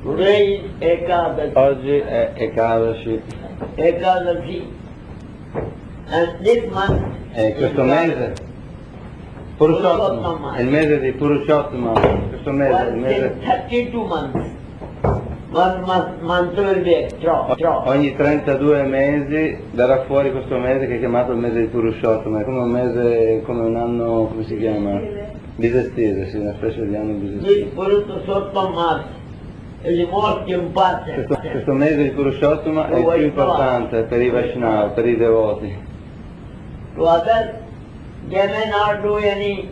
Today is Ekadashi. Oggi è Ekadashi Ekadashi. And this month e questo mese Purushottama è il mese di Purushottama. Questo mese è il mese 32 months. One month will be extra. ogni 32 mesi darà fuori questo mese che è chiamato il mese di Purushottama. È come un mese, come un anno, come si chiama? Bisestile, sì, una specie di anno bisestile. This Purushottama is the most important. Questo mese di Purushottama è il più importante per i Vaishnava, per i devoti. To others, they may not do any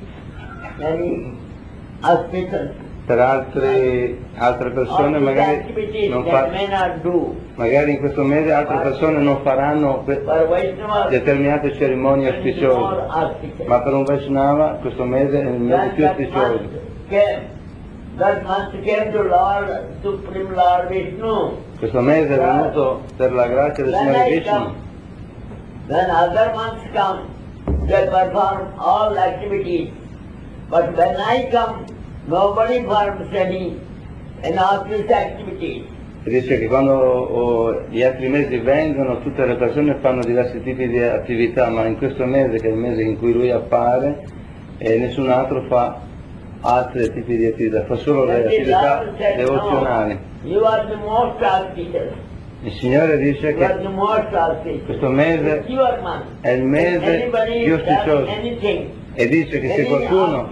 auspicious. Per altre persone magari non may not do. magari in questo mese altre persone non faranno For Vaishnava, determinate cerimonie more auspiciose, auspicious. ma per un Vaishnava questo mese è il mese più auspicioso. That month came to Lord, Supreme Lord Vishnu. Questo mese è venuto per la grazia del Signore Vishnu. When other months come, they perform all activities. But when I come, nobody performs any auspicious activities. E dice che quando gli altri mesi vengono tutte le persone fanno diversi tipi di attività, ma in questo mese, che è il mese in cui lui appare, nessun altro fa altri tipi di attività, fa solo le attività devozionali. You are the most auspicious. Il Signore dice You are che the most auspicious. questo mese It's your month. è il mese Anybody più does auspicioso anything, e dice che se any qualcuno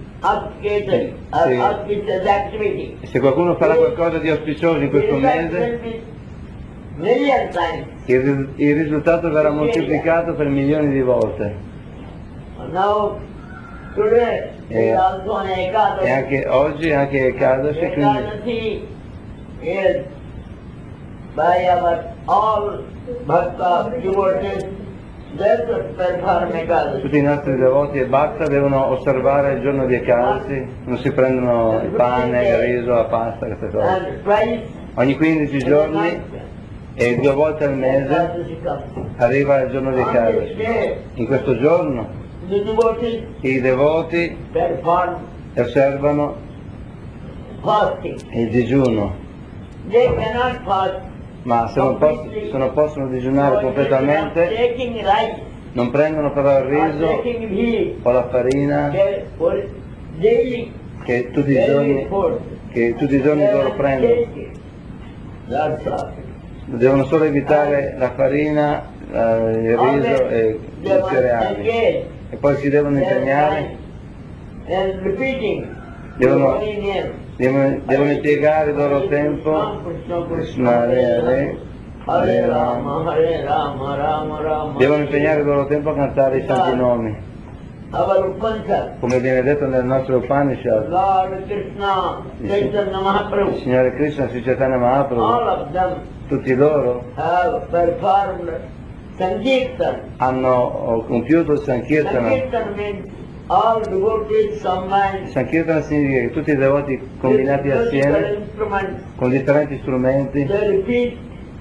auspicious activity, farà qualcosa di auspicioso in questo mese, million times. il risultato verrà moltiplicato per milioni di volte. Now, today is also an E Ekadashi. anche oggi, anche Ekadashi, quindi Ekadashi is by our all bhakta devotees, they should perform Ekadashi. tutti i nostri devoti e bhakta devono osservare il giorno di Ekadashi, non si prendono il pane, il riso, la pasta, queste cose. And twice Ogni 15 giorni e 2 volte al mese Ekadashi comes. arriva il giorno di On this Ekadashi. day, In questo giorno the devotees i devoti perform osservano fasting. il digiuno, They cannot fast. ma se non possono digiunare completamente, Taking rice, non prendono però il riso taking wheat, o la farina they for daily che tutti i giorni loro prendono. That's all. Devono solo evitare la farina, il riso e i cereali. E poi si devono impegnare, And repeating Devono- the holy name. devono impiegare il loro tempo. Krishna, Hare Hare, Hare Rama, Hare Rama, Rama Rama. devono impegnare il loro tempo a cantare i santi nomi, Our Upanishad, come viene detto nel nostro Upanishad. Lord Krishna, Chaitanya Il Mahaprabhu, Signore Krishna, Sri Chaitanya all Mahaprabhu, of them tutti loro have performed Sankirtan. hanno compiuto il Sankirtana. Sankirtan means all devotees combined Sankirtana significa che tutti i devoti combinati with musical assieme instruments, con differenti strumenti, they repeat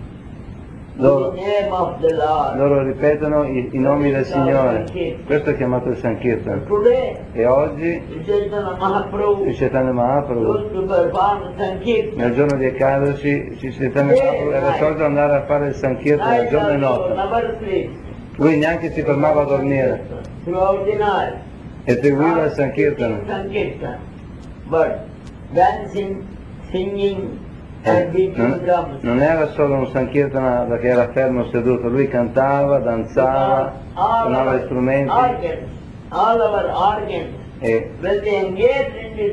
loro, the name of the Lord. loro ripetono i nomi del Signore. Questo è chiamato il Sankirtana. Today, E oggi Chaitanya Mahaprabhu Sri Chaitanya Mahaprabhu, used to perform Sankirtan. nel giorno di Ekadashi, Sri Chaitanya Mahaprabhu era solito andare a fare il Sankirtana Night giorno e also, notte. never sleep. Lui neanche si fermava a dormire Throughout the night. e seguiva il Sankirtana. Sankirtan. But dancing, singing, and beating drums. Non era solo un Sankirtana perché era fermo seduto, lui cantava, danzava, suonava gli strumenti All our organs, e when they engage in this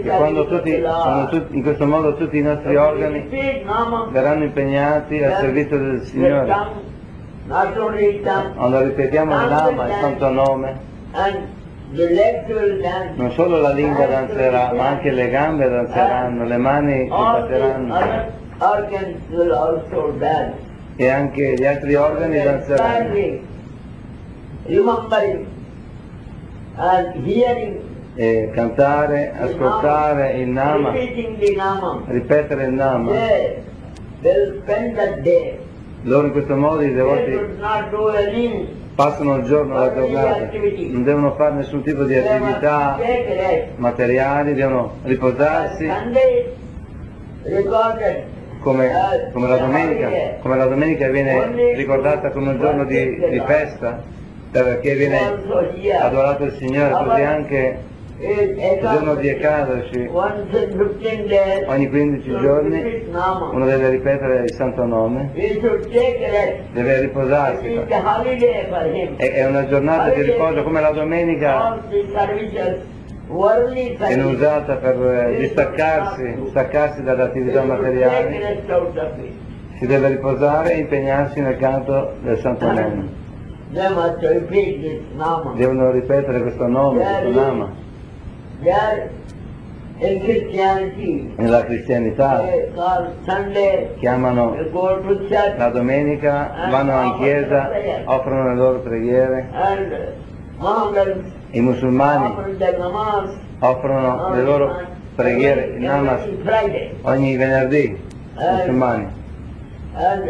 in questo modo tutti i nostri organi repeat Nama, verranno impegnati al servizio del the Signore. tongue, not only tongue, Quando ripetiamo il Nama, il santo nome, and the legs will dance. non solo la lingua danzerà, ma anche le gambe danzeranno, le mani All the batteranno other organs will also dance. e anche gli altri organi danzeranno. Standing, remembering, and hearing, E cantare, ascoltare il Nama, repeating the Nama. ripetere il Nama. They will spend that day. Loro in questo modo i They devoti should not do any. passano il giorno, la giornata, non devono fare nessun tipo di They must attività take rest. materiali, devono riposarsi Sunday, recorded come as la domenica viene ricordata come un giorno di festa, perché viene also here. adorato il Signore, così anche Il il giorno di Ekadashi, once in 15 days, ogni 15 to giorni, repeat Nama. uno deve ripetere il santo nome, We should take rest. deve It riposarsi. is a holiday for him. È una giornata di riposo, come la domenica All the services, worldly viene services, usata per staccarsi dalle attività we should take materiali, rest out of it. si deve riposare e impegnarsi nel canto del santo nome. They must repeat this Nama. Devono ripetere questo nome, questo nama. There in Christianity, Nella cristianità they call Sunday, chiamano they go to church, la domenica, vanno in chiesa, offrono le loro preghiere, and Mohammedans i musulmani offer their namaz offrono le loro preghiere, il namas, every Friday. ogni venerdì, i musulmani. And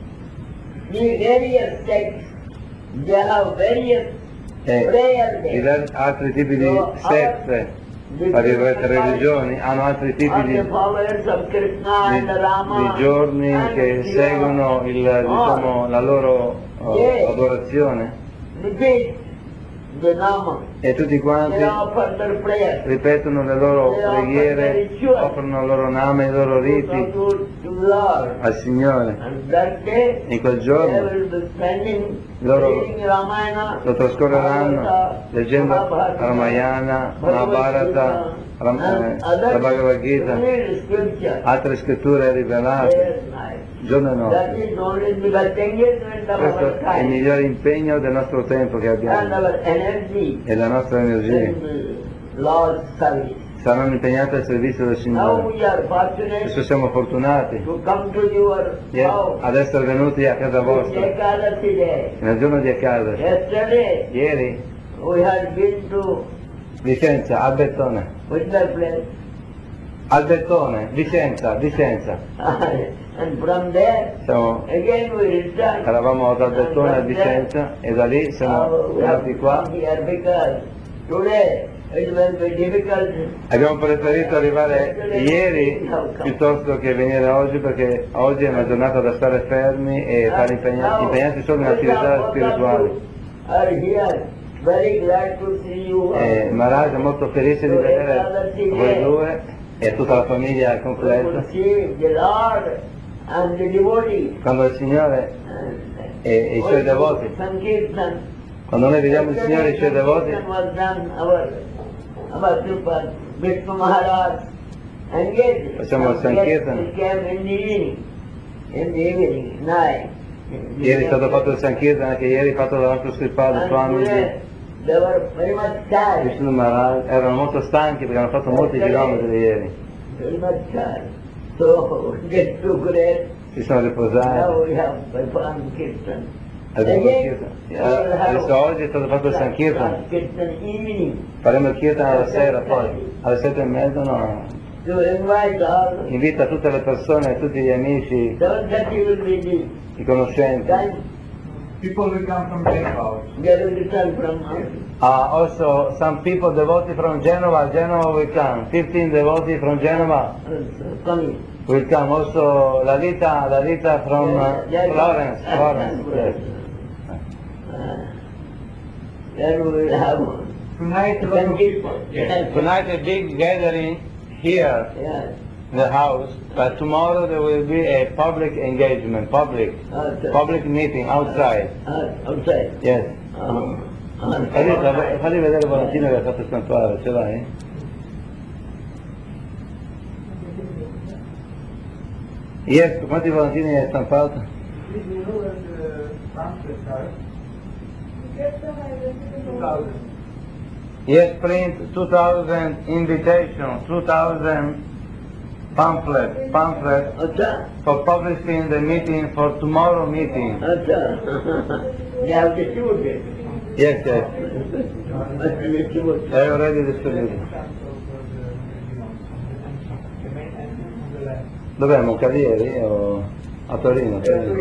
the various sects, they have various E prayer days. altri tipi di sette, tra virgolette religioni, hanno altri tipi All the followers of Krishna and Rama di giorni and che Shiva seguono diciamo, la loro adorazione, repeat the Nama. e tutti quanti They offer their prayers ripetono le loro preghiere, offrono il loro nome, i loro riti to Lord. al Signore. And that day, In quel they giorno will be spending loro reading Ramayana, lo trascorreranno Mahabharata, leggendo Mahabharata, Ramayana, Bhagavad Mahabharata, Gita, and other la Bhagavad Gita, real scriptures. altre scritture rivelate, Day and night. giorno e That notte. is only the best engagement of Questo our è il time migliore impegno del nostro tempo che and abbiamo our energy e la nostra energia. in the Lord's service. Saranno impegnate al servizio del Now Signore. we are fortunate Adesso siamo fortunati to come to your house ad essere venuti a casa this vostra Ekadasi day. nel giorno di Ekadashi. Yesterday Ieri we had been to Vicenza, Albertone, which that place Albertone, Vicenza, and from there again we returned. eravamo ad Albertone a Vicenza e da lì siamo We have venuti qua. come here because today it will be difficult. Abbiamo preferito arrivare ieri piuttosto che venire oggi, perché oggi è una giornata da stare fermi e fare impegnarsi solo in attività spirituali. Are here. Very glad to see you. Maharaj è molto felice di vedere voi due e tutta la famiglia To completa. see the Lord and the devotees. Quando il Signore e i suoi devoti, Sankirtan. quando noi vediamo il Signore e i suoi devoti, Sankirtan was done, our Tripad, Vishnu Maharaj engaged. Facciamo il Sankirtan. He came in the evening, night. ieri è stato fatto il Sankirtan, anche ieri fatto dal nostro Sripada And Swamiji, today they were very much tired. Vishnu Maharaj, erano molto stanchi perché hanno fatto molti chilometri ieri, Very much tired. So get to rest. si sono riposati. Now we have performed Kirtan. Abbiamo il Again, Kirtan. Adesso oggi è stato fatto il Sankirtan, Kirtan evening. faremo il Kirtan alla sera poi, alle 7:30 no. To invite all. Invita tutte le persone, tutti gli amici, 7:30 will be the i conoscenti. time People will come from Geneva. they will return from Also, some people devotee from Genova will come. 15 devotee from Genova coming. will come. Also, Lalita from Florence. Yes. Then we will have Tonight, a lot of people. Yes. Tonight a big gathering here Yes. in the house, but tomorrow there will be a public engagement, public meeting outside. Outside. Yes. Falli vedere Valentino che ha fatto stampare, ce l'hai? Yes, quanti volantini hai stampato? Yes, print 2000 invitation, 2000 pamphlet Acha. for publishing the meeting for tomorrow meeting. Acha. They have distributed. Yes, yes. Must be distributed. È already distributed. Dov'è Moncalieri o a Torino?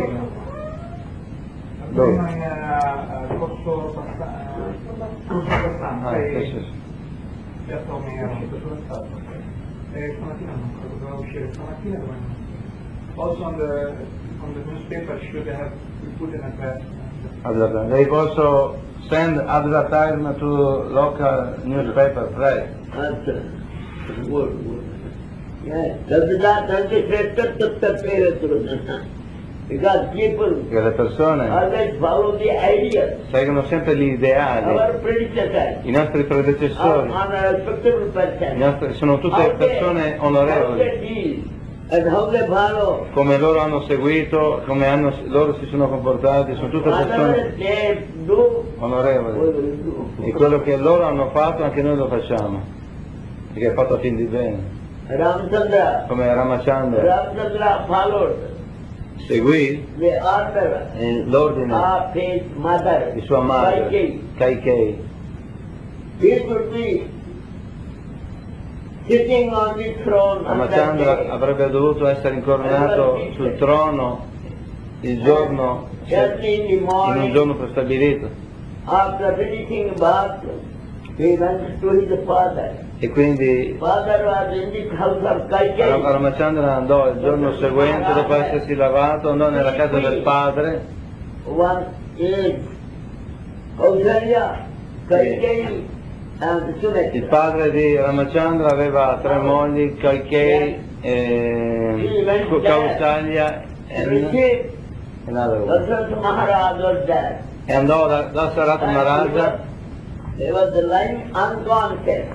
Dove? Corso Ah, questo sì. Piazza Omero, sulla strada. Stamattina non credo, doveva uscire stamattina, also on the newspaper should have put in a They also send advertisement to local newspaper press. Answer. Good. Yes. Because people Che le persone always follow the ideas. seguono sempre gli ideali. Our predecessors, I nostri are predecessori respectable persons. sono tutte persone How onorevoli. they deal and how they follow. Come loro hanno seguito, loro si sono comportati, sono tutte Whatever persone they do, we onorevoli. will do. E quello che loro hanno fatto anche noi lo facciamo, perché è fatto a fin di bene. Ramchandra Come Ramachandra followed seguì the order l'ordine of his mother, di sua madre, Kaikeyi. Kaikei. He should be sitting on the throne on that Ramachandra day. avrebbe dovuto essere incoronato sul trono il giorno, Early in the in un morning, giorno prestabilito. after finishing bath, he went to his father. E quindi Father was in the house of Kaikeyi. Ramachandra andò il giorno seguente, dopo essersi lavato, andò nella casa del padre. One is Kausalya, Kaikeyi, and Il Sunita. padre di Ramachandra aveva tre mogli, Kaikei, Kausalya e Received another one. Dasharatha Maharaj was there. E andò da Dasharatha Maharaja. He was lying unconscious.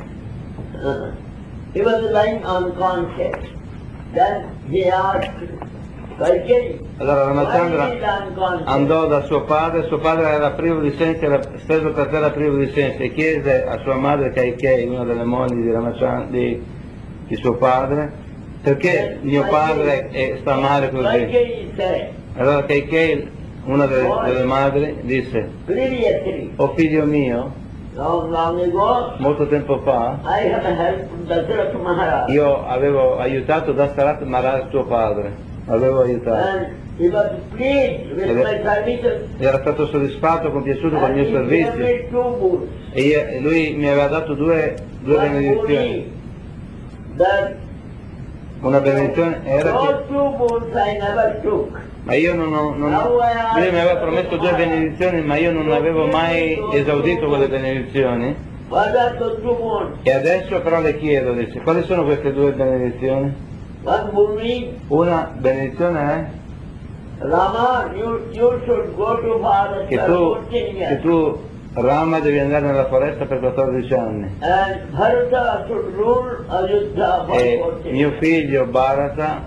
He was lying unconscious. Then he asked Kaikeyi, Allora why Ramachandra is he unconscious? andò da suo padre era privo di sensi, era steso per terra privo di sensi, e chiese a sua madre Kaikei, una delle mogli di Ramachandra, di suo padre, perché mio padre sta male così. Kaikeyi said, Allora Kaikei, una delle madri, disse: previously, "O figlio mio, long ago, molto tempo fa, I have helped Dasharatha Maharaj. io avevo aiutato Dasharatha Maharaj tuo padre, l'avevo aiutato. And he was pleased with my services. Era stato soddisfatto, compiaciuto con il And mio he gave servizio. me 2 bulls. E lui mi aveva dato due benedizioni. Only that Una benedizione era those che, 2 bulls I never took. ma io lui mi aveva promesso 2 benedizioni, ma io non avevo mai esaudito quelle benedizioni. What are those 2 bulls? E adesso però le chiedo, dice, quali sono queste 2 benedizioni? One bull means, Una benedizione è Rama, you should go to Bharat che for 14 che years. tu, Rama, devi andare nella foresta per 14 anni. And Bharata should rule Ayodhya for E 14 mio years. figlio Bharata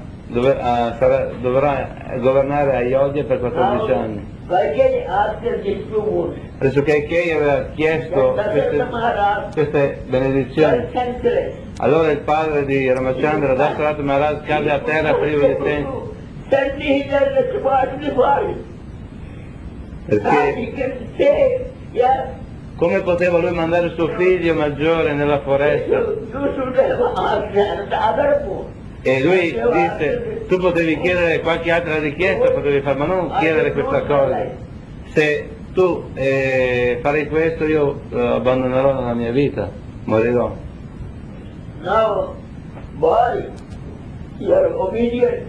dovrà governare Ayodhya per 14 anni. Kaikeyi asked these 2 bulls. Adesso Kaikei aveva chiesto Then Dasharatha queste Maharaj benedizioni. felt senseless. Allora il padre di Ramachandra, Dasharatha Maharaj, cade a terra privo di sensi, Suddenly he does the Subhashini Bhari. And perché he can say, yes, come poteva lui mandare suo figlio maggiore nella foresta? you should have asked the other bull. E lui disse, tu potevi chiedere qualche altra richiesta, potevi fare, ma non chiedere questa cosa. Se tu farai questo io abbandonerò la mia vita, morirò. Now, boy, you are obedient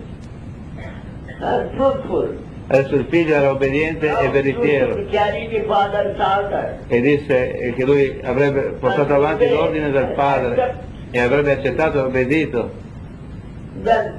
and truthful. Adesso il figlio era obbediente e Now you veritiero should carry the father's order. e disse che lui avrebbe portato avanti l'ordine del padre e avrebbe accettato e obbedito. Then,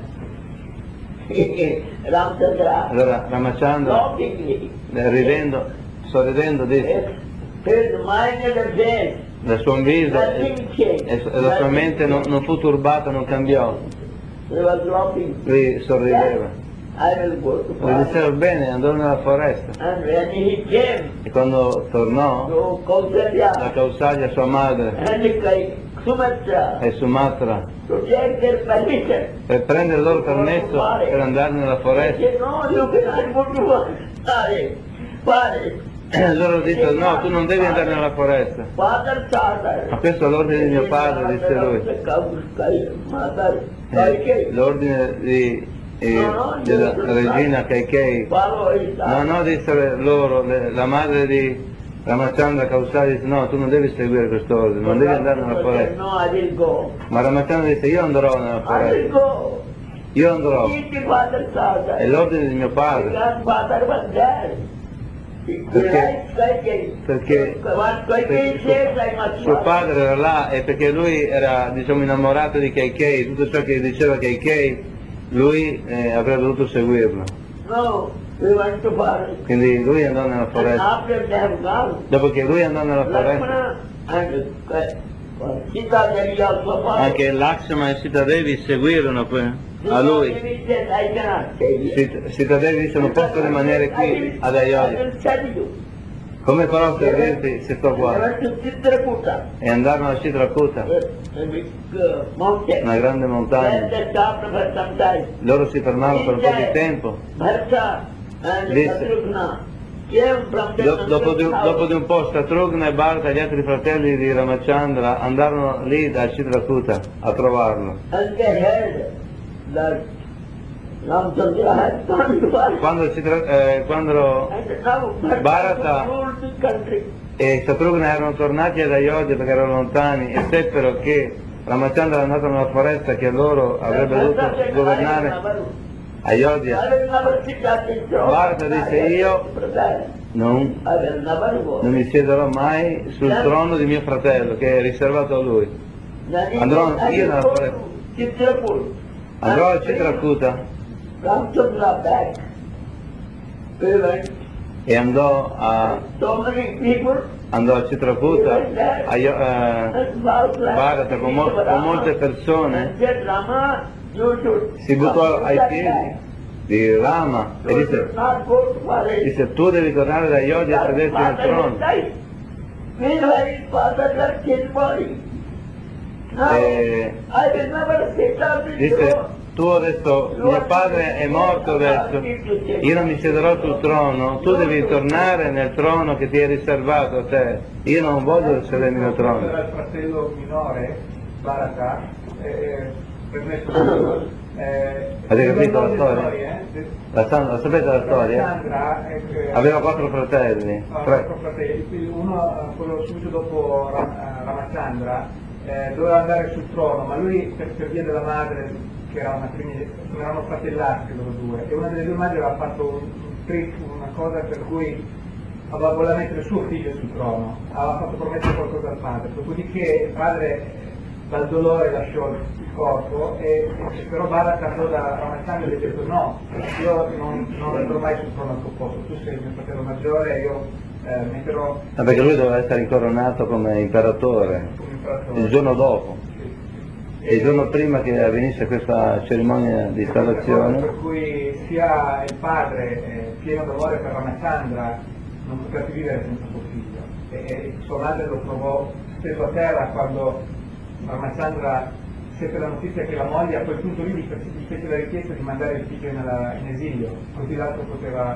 Ramchandra, Allora Ramachandra, laughingly, sorridendo, disse, his mind and face, il suo viso nothing changed. e la sua mente non fu turbata, non cambiò. He was laughing. Lui sorrideva. I will go to Lui forest. diceva bene, andò nella foresta And when he came e quando tornò to da Kausalya Kausalya, sua madre, and Sumatra e Sumatra, to take their permission, per prendere il loro permesso per andare nella he foresta, said, no, you cannot go to forest. loro dissero no, tu non devi andare nella foresta. Father's order. Ma questo è l'ordine di mio padre, disse lui. L'ordine della regina Kaikei. Follow his No, order. no, dissero loro, la madre di Ramachandra Kausali disse no, tu non devi seguire questo ordine, non devi andare nella foresta. No, I will go. Ma Ramachandra disse io andrò nella I will foresta, go. io andrò, Keep the father's order. è l'ordine di mio My padre, grandfather was there. He liked Kaikeyi. perché What Kaikeyi says, I must suo follow. padre era là e perché lui era diciamo innamorato di Kaikeyi, tutto ciò che diceva Kaikeyi, lui avrebbe dovuto seguirlo. No, we went to forest. Quindi lui andò nella And foresta. after they have gone, Dopo che lui andò nella foresta, Lakshmana and Sita Devi also followed. anche Lakshmana e Sita Devi seguirono a lui. Sita Devi said, I cannot stay here. Sita Devi disse non posso rimanere qui ad I Ayodhya. will serve you. Come farò a servirti se sto They qua? went to Chitrakuta, E andarono a Chitrakuta, a big mountain. una grande Then montagna. they stopped for some time. Loro si fermarono per un po' di tempo. Bharata and Listen. Shatrugna came from the Dopo house. di un po' Shatrugna e Bharata, gli altri fratelli di Ramachandra, andarono lì da Chitrakuta a trovarlo. And they heard that Ramchandra had gone to Bharata. Quando And now Bharata- ruled the country. e Shatrugna erano tornati ad Ayodhya perché erano lontani e seppero che Ramachandra era andato nella foresta che loro avrebbe dovuto governare Ayodhya. I will never sit at the throne. Bharata disse, io non I will never go. non mi siederò mai sul trono di mio fratello che è riservato a lui. Andrò io nella foresta. Andrò a Chitrakuta Ramchandra back. We went. e andò a So many people. Chitrakuta And Bharata con molte persone And said, Rama, you should si buttò ai come piedi back. di Rama e You disse, should not go to forest. disse tu devi tornare da Ayodhya a sederti nel trono. Meanwhile, his father left his body. Now, Eh, I will never sit on the Disse throne. tu adesso mio padre è morto adesso, io non mi siederò sul trono, tu devi tornare nel trono che ti è riservato a te, io non voglio sedermi nel trono. Era il fratello minore, Bharata, permesso Avete capito la storia? La sapete la storia? Alessandra Aveva 4 fratelli, quattro fratelli, uno quello subito dopo Ramachandra doveva andare sul trono, ma lui per via della madre che era erano fratellastri loro due, e una delle due madri aveva fatto un trick, una cosa per cui voleva mettere suo figlio sul trono, aveva fatto promettere qualcosa al padre, dopodiché il padre dal dolore lasciò il corpo e però Bharata andò da Ramachandra e gli ha detto no, io non andrò mai sul trono al tuo posto, tu sei il mio fratello maggiore, io metterò perché lui doveva essere incoronato come imperatore come imperatore. il giorno dopo, Sì. il giorno prima che avvenisse questa cerimonia di installazione. Per cui sia il padre pieno d'amore per Ramachandra non poteva più vivere senza suo figlio e sua madre lo trovò steso a terra quando Ramachandra seppe la notizia che la moglie a quel punto lì gli fece la richiesta di mandare il figlio in esilio, così l'altro poteva,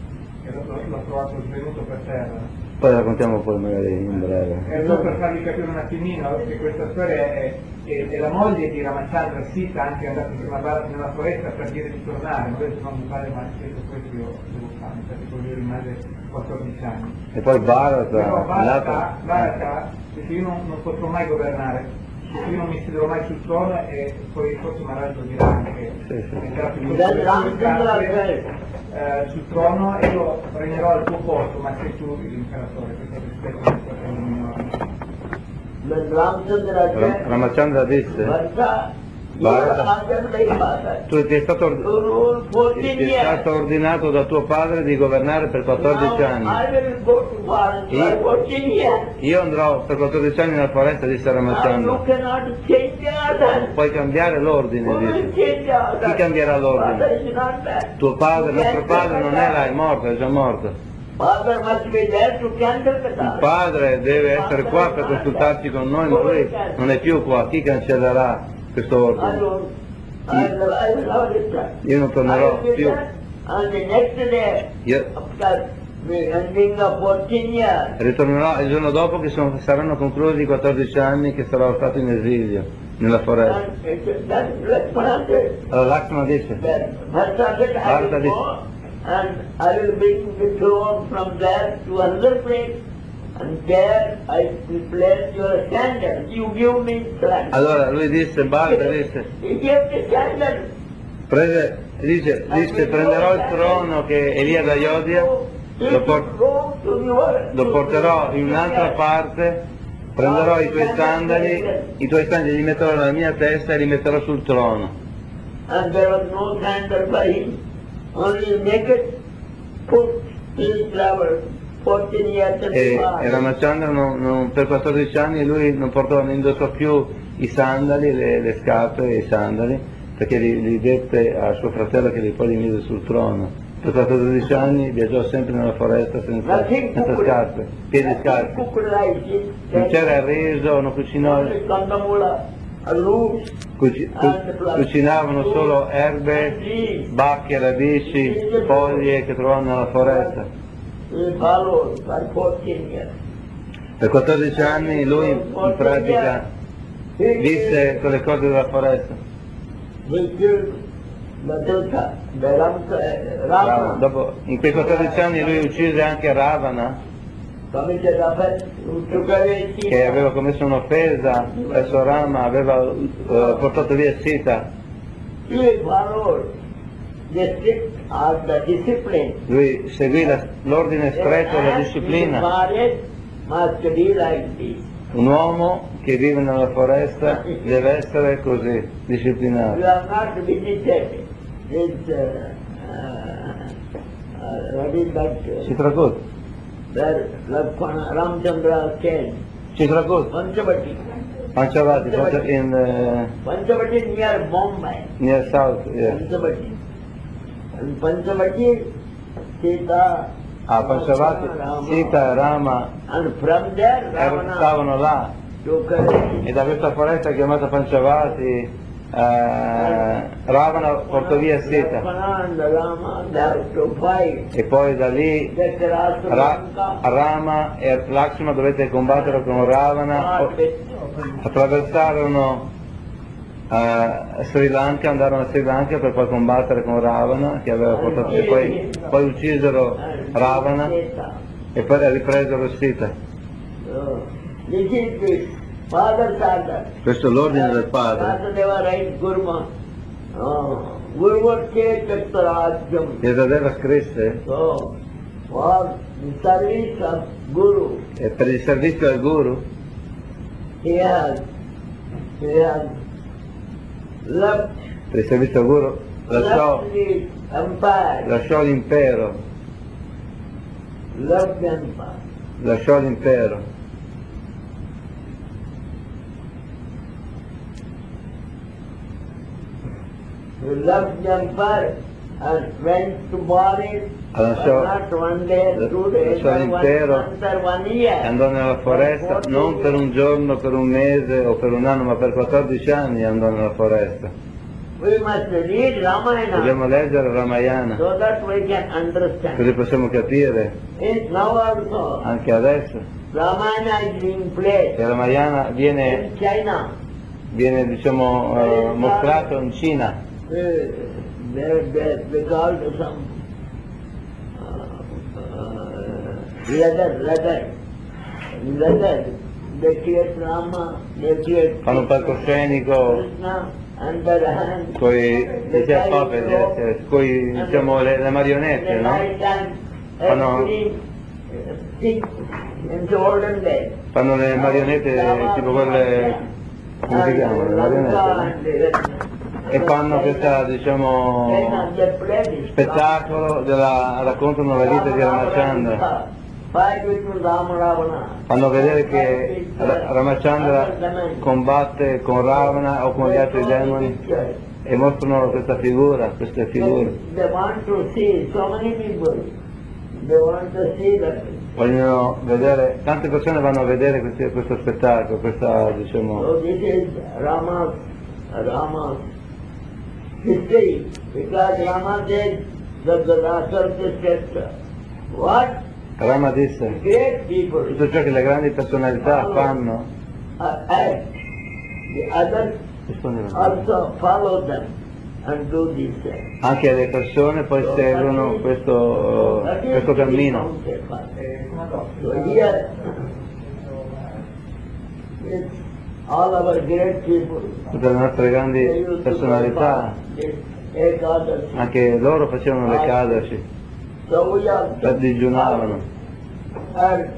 l'ha trovato svenuto per terra. Poi raccontiamo poi magari in breve. E solo per farvi capire un attimino che questa storia è la moglie di Ramachandra Sita, anche andata insieme a Bharata nella foresta per dire di tornare, ma ha detto no mi pare ma questo io devo fare, infatti poi lui rimase 14 anni. E poi Però Bharata, Bharata dice io non potrò mai governare, io non mi siederò mai sul trono e poi forse Maharaj dirà anche metterà più Then Ramchandra said, sul trono e io regnerò al tuo posto, ma sei tu l'imperatore, questo rispetto al fratello minore. when Ramchandra said, Ramachandra disse, Bharata, you are Bharata, ordered by father tu ti è stato to rule 14 ti è stato years. ordinato da tuo padre di governare per 14 Now I anni. will go to forest for 14 years. Io andrò per 14 anni nella foresta, disse Now you Ramachandra. cannot change the order. Puoi cambiare l'ordine, Who will dice. change the order? Chi cambierà l'ordine? Father is not there. Tuo padre, You nostro can't padre take non the era, è order. morto, è già morto. Father must be there to cancel the Il order. padre deve essere qua per consultarci con noi, ma lui non è più qua. Chi cancellerà questo I ordine? will not return. Io non tornerò I will più. return on the next day Io after the ending of 14 years. ritornerò il giorno dopo che saranno conclusi i 14 anni che sarò stato in esilio nella foresta. And that Lakshmana said, Allora Lakshmana dice, Bharata said, I Bharata will go and I will bring the throne from there to another place And there I will place your standard. You give me standard. Allora lui disse, Bharata disse, He gave the standard. disse prenderò il trono che Elia da Ayodhya, lo porterò in un'altra parte, prenderò i tuoi sandali li metterò nella mia testa e li metterò sul trono. And there was no standard by him. Only naked foot he traveled 14 years and E Ramachandra per 14 anni lui non indossò più i sandali, le scarpe e i sandali, perché li dette a suo fratello che poi li mise sul trono. Per 14 anni viaggiò sempre nella foresta senza scarpe, piedi scarsi. Non c'era riso, non cucinò, cucinavano solo erbe, bacche, radici, foglie che trovavano nella foresta. Per 14 anni lui in pratica visse quelle cose della foresta. Dopo, in quei 14 anni lui uccise anche Ravana, che aveva commesso un'offesa verso Rama, aveva portato via Sita. Lui seguì l'ordine stretto della disciplina. Un uomo che vive nella foresta deve essere così, disciplinato. Chitrakoot. Ramchandra came. Chitrakoot. Panchavati. Panchavati, in Panchavati near Bombay. near south, yes. Panchavati. And Panchavati, Sita. Panchavati, Sita e Rama And from there, Ravana stavano là, took her. e da questa foresta chiamata Panchavati Ravana portò via Sita, Ravana and Rama, they have to fight. e poi da lì Rama e Lakshmana dovette combattere con Ravana, attraversarono Sri Lanka, andarono a Sri Lanka per poi combattere con Ravana che aveva portato, e poi uccisero Ravana e poi ripresero Sita. This is the father's order. Questo è l'ordine del padre. Vasadeva writes Gurma. Gurvatke Tattarajyam. Vyasadeva scrisse, So, for the service of Guru, e per il servizio al Guru he has left per il servizio al Guru lasciò the empire, l'impero, left the empire. lasciò l'impero, He left the empire and went to Bali, lasciò not one day, 2 days, lasciò or 1 l'impero month, or 1 year. e andò nella foresta non per un giorno, per un mese o per un anno, ma per 14 anni andò nella foresta. We must read Ramayana Dobbiamo leggere Ramayana, so that we can understand. così possiamo capire Now also, anche adesso Ramayana is being played che Ramayana viene in China. diciamo mostrato in Cina, They called some leather. They create Rama, they create fanno un palcoscenico Krishna, and their hands. coi diciamo le marionette, no? Fanno- Fanno le marionette tipo quelle, come si chiamano, le marionette, no? E fanno questa, diciamo, spettacolo raccontano la vita di Ramachandra. Fanno vedere che Ramachandra combatte con Ravana o con gli altri demoni e mostrano queste figure. They want to see so many people. They want to see that. Vogliono vedere, tante persone vanno a vedere questo spettacolo, questa, diciamo. So this is Rama's history, because Rama said that the Rasa said, what Rama disse, great people tutto ciò che le grandi personalità fanno, act, the others also follow them and do this. anche le persone poi seguono questo cammino. So here Yes. All our great people. tutte le nostre grandi they used to personalità, perform this Ekadashi. anche loro facevano le Ekadashi, So we are digiunavano. and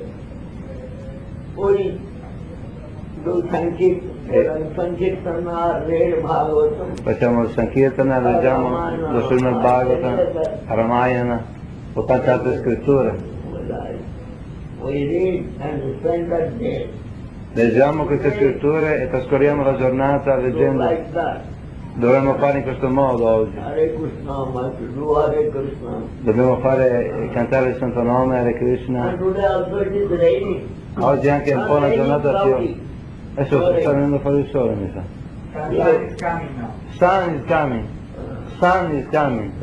we do Sankirtana, read Bhagavatam. Facciamo il Sankirtana, leggiamo lo Srimad Bhagavatam, Ramayana o tante altre scritture. We read and spend that day. Leggiamo queste scritture e trascorriamo la giornata So leggendo. like that. Dovremmo fare in questo modo oggi. Hare Krishna, must do Hare Krishna. Dobbiamo fare cantare il santo nome, Hare Krishna. And today also it is raining. Oggi è anche un po' una Not giornata raining, più. Adesso sta venendo fuori il sole, mi sa. Sunshine is coming now. Sun is coming. Sun is coming.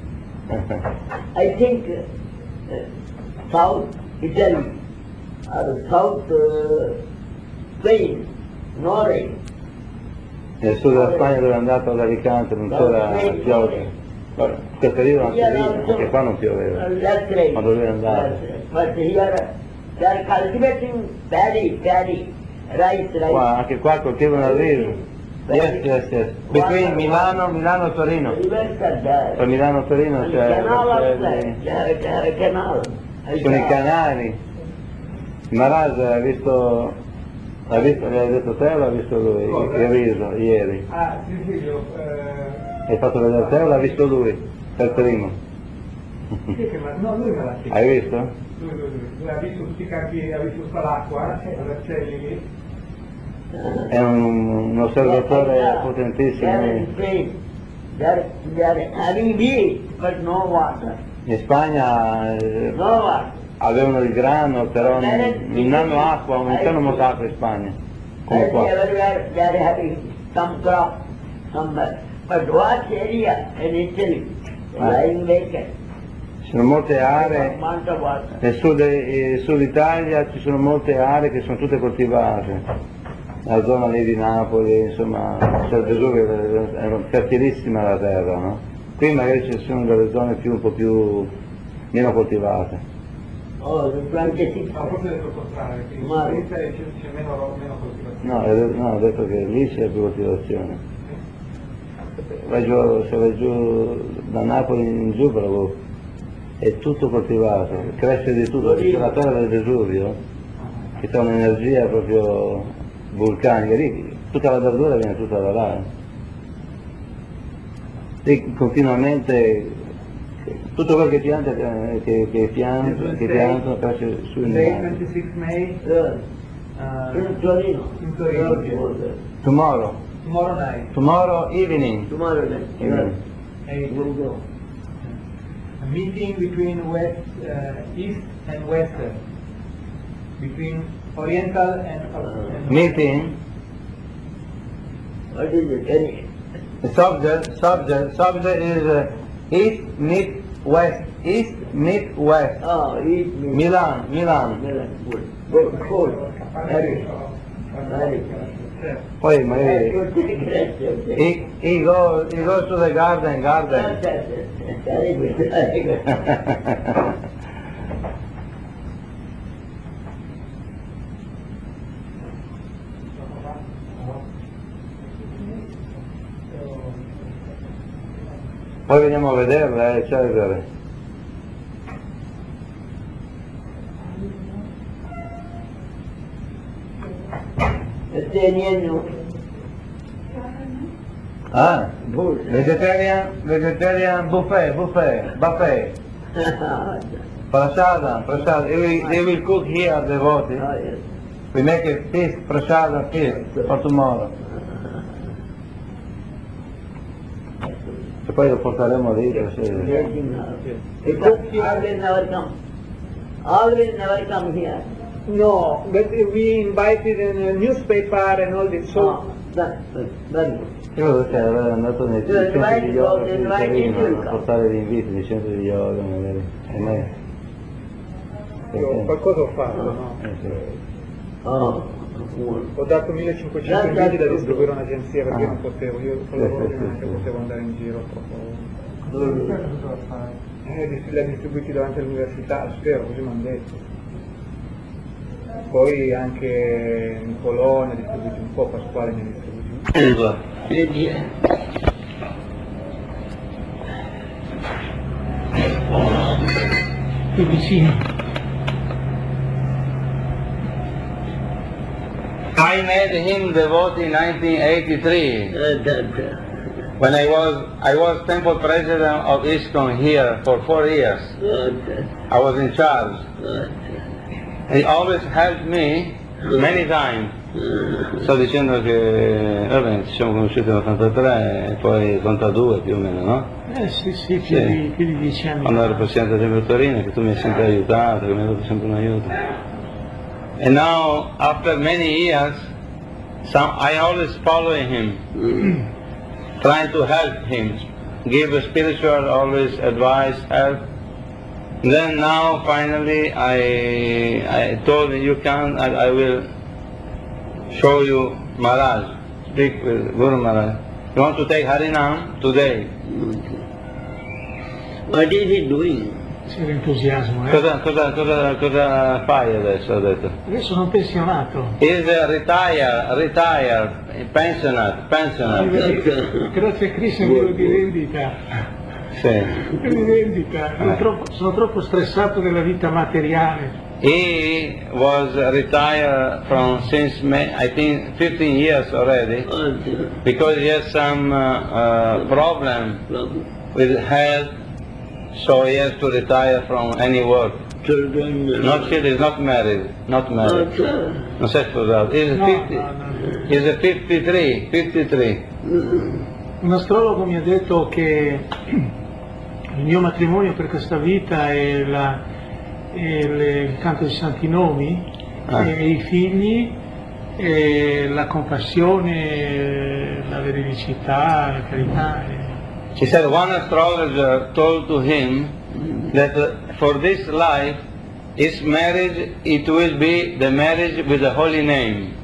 I think South Italy or South Spain, no rain. Nel sud della Spagna dove è andato all'Alicante non c'era pioggia. Guarda, in quel periodo anche lì, anche qua non pioveva. Less rain. Ma dove è andato? Less rain. But here they are cultivating paddy, rice. Qua, anche qua coltivano il riso. Yes. Between Milano e Torino. Rivers are there. Tra Milano e Torino And c'è canal also c'è- there. They have a canal. sono i canali. Maharaj l'ha visto, l'hai detto te o l'ha visto lui? Il riso, ieri. Ah, sì, Hai fatto vedere te o l'ha visto lui? Per primo. no, lui me l'ha chiesto. Hai visto? Lui ha visto tutti i campi, ha visto tutta l'acqua, vercelli lì. È un osservatore potentissimo. They are in Spain. They are having wheat, but no water. In Spagna No water. avevano il grano, però non hanno acqua, non c'hanno molta acqua in Spagna, come qua. Everywhere they are having some crop, somewhere. But what area in Italy lying vacant? Ci sono molte aree, Amount of water. nel sud Italia ci sono molte aree che sono tutte coltivate. La zona lì di Napoli, insomma, c'è il Vesuvio, è fertilissima la terra, no? Qui magari ci sono delle zone un po' più meno coltivate. Oh, the 26. Ma forse è detto il contrario, che Ma- in Italia c'è meno coltivazione. No, ho detto che lì c'è più coltivazione. Se vai giù da Napoli in giù proprio è tutto coltivato, cresce di tutto, c'è la torre del Vesuvio, che c'è un'energia proprio vulcanica, lì tutta la verdura viene tutta da là. Lì continuamente tutto quello che pianta, che piantano cresce su in Today, mare. 26 May, In Torino. in Torino. Tomorrow Tomorrow night, evening. Tomorrow night. Evening. We'll go. a meeting between East and Western, between Oriental and Meeting. What is it? Any? The subject is East meet West. East meet West. Oh, eat me. Milan. Good. Good. Good. Very good. Poi magari Good. Very he goes to the garden. Very good. Very good. Poi veniamo a vederla, Cesare. Vegetarian, Ah, good. vegetarian buffet. Prasada. They will cook here at the devotee. Oh, yes. We make a feast, prasada feast for tomorrow. E poi lo porteremo lì. Because always never come. Always never come here. No, but we invited in a newspaper and all this, so Very good. Io che ero andato nei centri di yoga Invite di you, Torino invite a you. portare gli inviti nei centri di yoga magari. E noi. io qualcosa ho fatto, no? Sì. Oh, Ho dato 1500 inviti da distribuire a un'agenzia perché io non potevo, io con il lavoro non potevo andare in giro troppo. Li ha distribuiti davanti all'università, spero, così mi hanno detto. Poi anche Niccolò ne distribuisce un po', Pasquale ne distribuisce un po'. Vedi, qui vicino. I met him devotee in 1983 when I was temple president of ISKCON here for 4 years. I was in charge. He always helped me many times. Sto dicendo che vabbè, ci siamo conosciuti nell'83 e poi 82 più o meno, no? Sì, più di 10 anni. Quando ero presidente del Torino, che tu mi hai sempre aiutato, che mi hai dato sempre un aiuto. And now, after many years, I always follow him, trying to help him, give a spiritual always advice, help. Then now, finally, I told him, you can, I will show you Maharaj, speak with Guru Maharaj. You want to take Harinam today? What is he doing? C'era entusiasmo, Cosa fai adesso? Ha detto. Adesso sono pensionato. He's a retired, pensionato. Grazie a Krishna mi rivendita. Sì. Rivendita. Sono troppo stressato della vita materiale. He was retired from since I think 15 years already because he has some problem with health, so he has to retire from any work. Children? No, she is not married. Non si è sposato. He's a 53. Un astrologo mi ha detto che il mio matrimonio per questa vita è il canto dei santi nomi, e i figli, e la compassione, la veridicità, la carità. He said one astrologer told to him that for this life, his marriage, it will be the marriage with the holy name.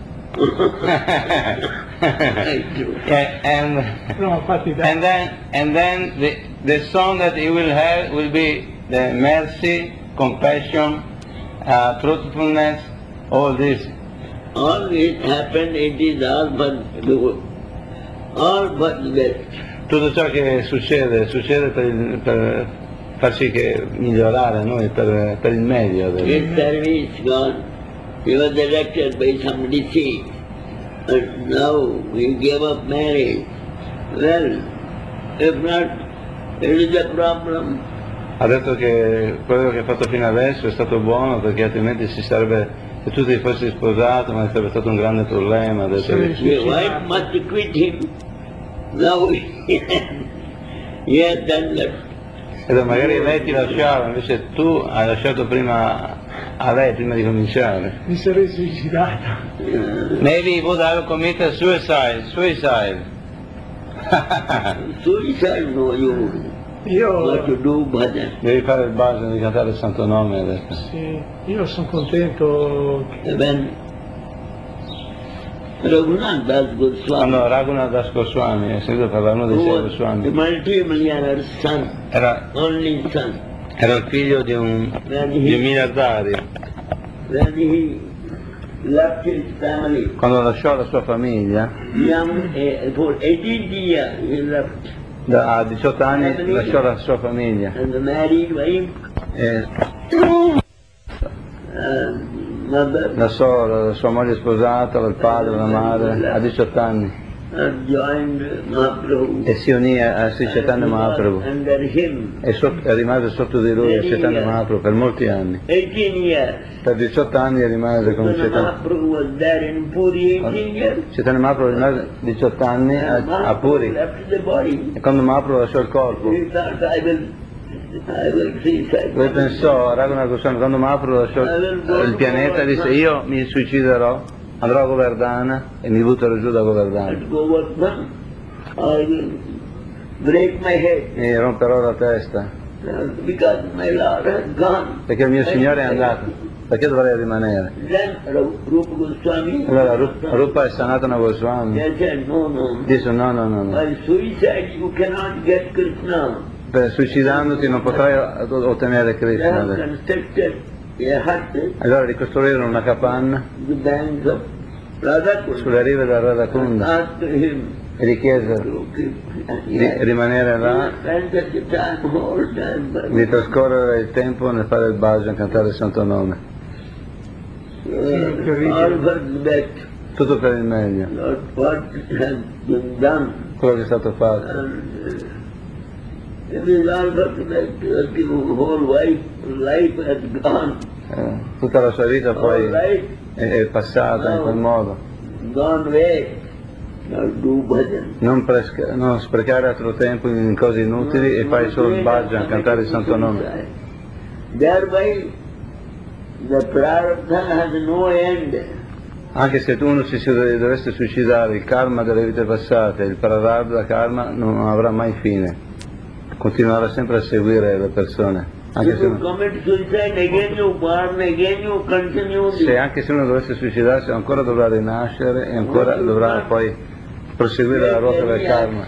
and then the song that he will have will be the mercy, compassion, truthfulness, all this. All this happened, it is all but good. All but best. Tutto ciò che succede per far sì che migliorare noi, per il meglio. His service gone. He was elected by some deceit. But now we gave up marriage. Well, if not, it is a problem. Ha detto che quello che ha fatto fino adesso è stato buono perché altrimenti se tu ti fossi sposato ma sarebbe stato un grande problema. Ha detto The wife must quit him. Now he has done that. E magari lei ti lasciava, invece tu hai lasciato prima a lei prima di cominciare. Mi sarei suicidato. Maybe he would have committed suicide. Suicide, no, what to do, bhajan. Devi fare il bhajan, di cantare il santo nome adesso. Sì, io sono contento. Raghunath Das Goswami. Quando Raghunath Das Goswami, hai sentito parlare uno dei 6 The Goswami? multi-millionaire son, only son. Era il figlio di un miliardario. When he left his family, Quando lasciò la sua famiglia, young, for 18 years he left. a 18 anni lasciò la sua famiglia. And the married wife, mother, La sua moglie sposata, il padre, la madre, a 18 anni. joined Mahaprabhu. E si unì a Sri Chaitanya Mahaprabhu. Under him, E rimase sotto di lui a Chaitanya Mahaprabhu per molti anni. 18 years. Per 18 anni rimase con When Chaitanya. Mahaprabhu was there in Puri, 18 years. Chaitanya Mahaprabhu rimase 18 anni a Puri. Left the body. E quando Mahaprabhu lasciò il corpo, He thought, I will suicide. lui pensò, Raghunath Goswami, quando Mahaprabhu lasciò il pianeta, disse io mi suiciderò, andrò a Govardhana e mi butterò giù da Govardhana. Let's go Govardhana. I will break my head Mi romperò la testa, because my Lord has gone. perché il mio Signore è andato, perché dovrei rimanere? Then Rupa Goswami Allora Rupa e Sanatana Goswami they said, no. disse no. By suicide you cannot get Krishna. Suicidandoti non potrai ottenere They have Krishna. constructed a hut Allora ricostruirono una capanna the banks of Radhakunda sulle rive del and Radhakunda asked him e gli chiesero to keep di rimanere là, spend the time, whole time. di trascorrere il tempo nel fare il bhajan, cantare il santo nome. All for the best. Tutto per il meglio, What has been done. quello che è stato fatto. And it is all for the best. The whole life has gone. Tutta la sua vita All poi life è passata in quel modo. gone away. Now do bhajan. Non sprecare altro tempo in cose inutili e fai solo il bhajan, cantare il santo nome. Thereby the prarabdha has no end. Anche se uno si dovesse suicidare, il karma delle vite passate, il prarabdha karma non avrà mai fine, continuerà sempre a seguire le persone. Anche If se, you commit suicide, again you born, again you continue. anche se uno dovesse suicidarsi ancora dovrà rinascere e ancora dovrà poi proseguire la ruota del karma.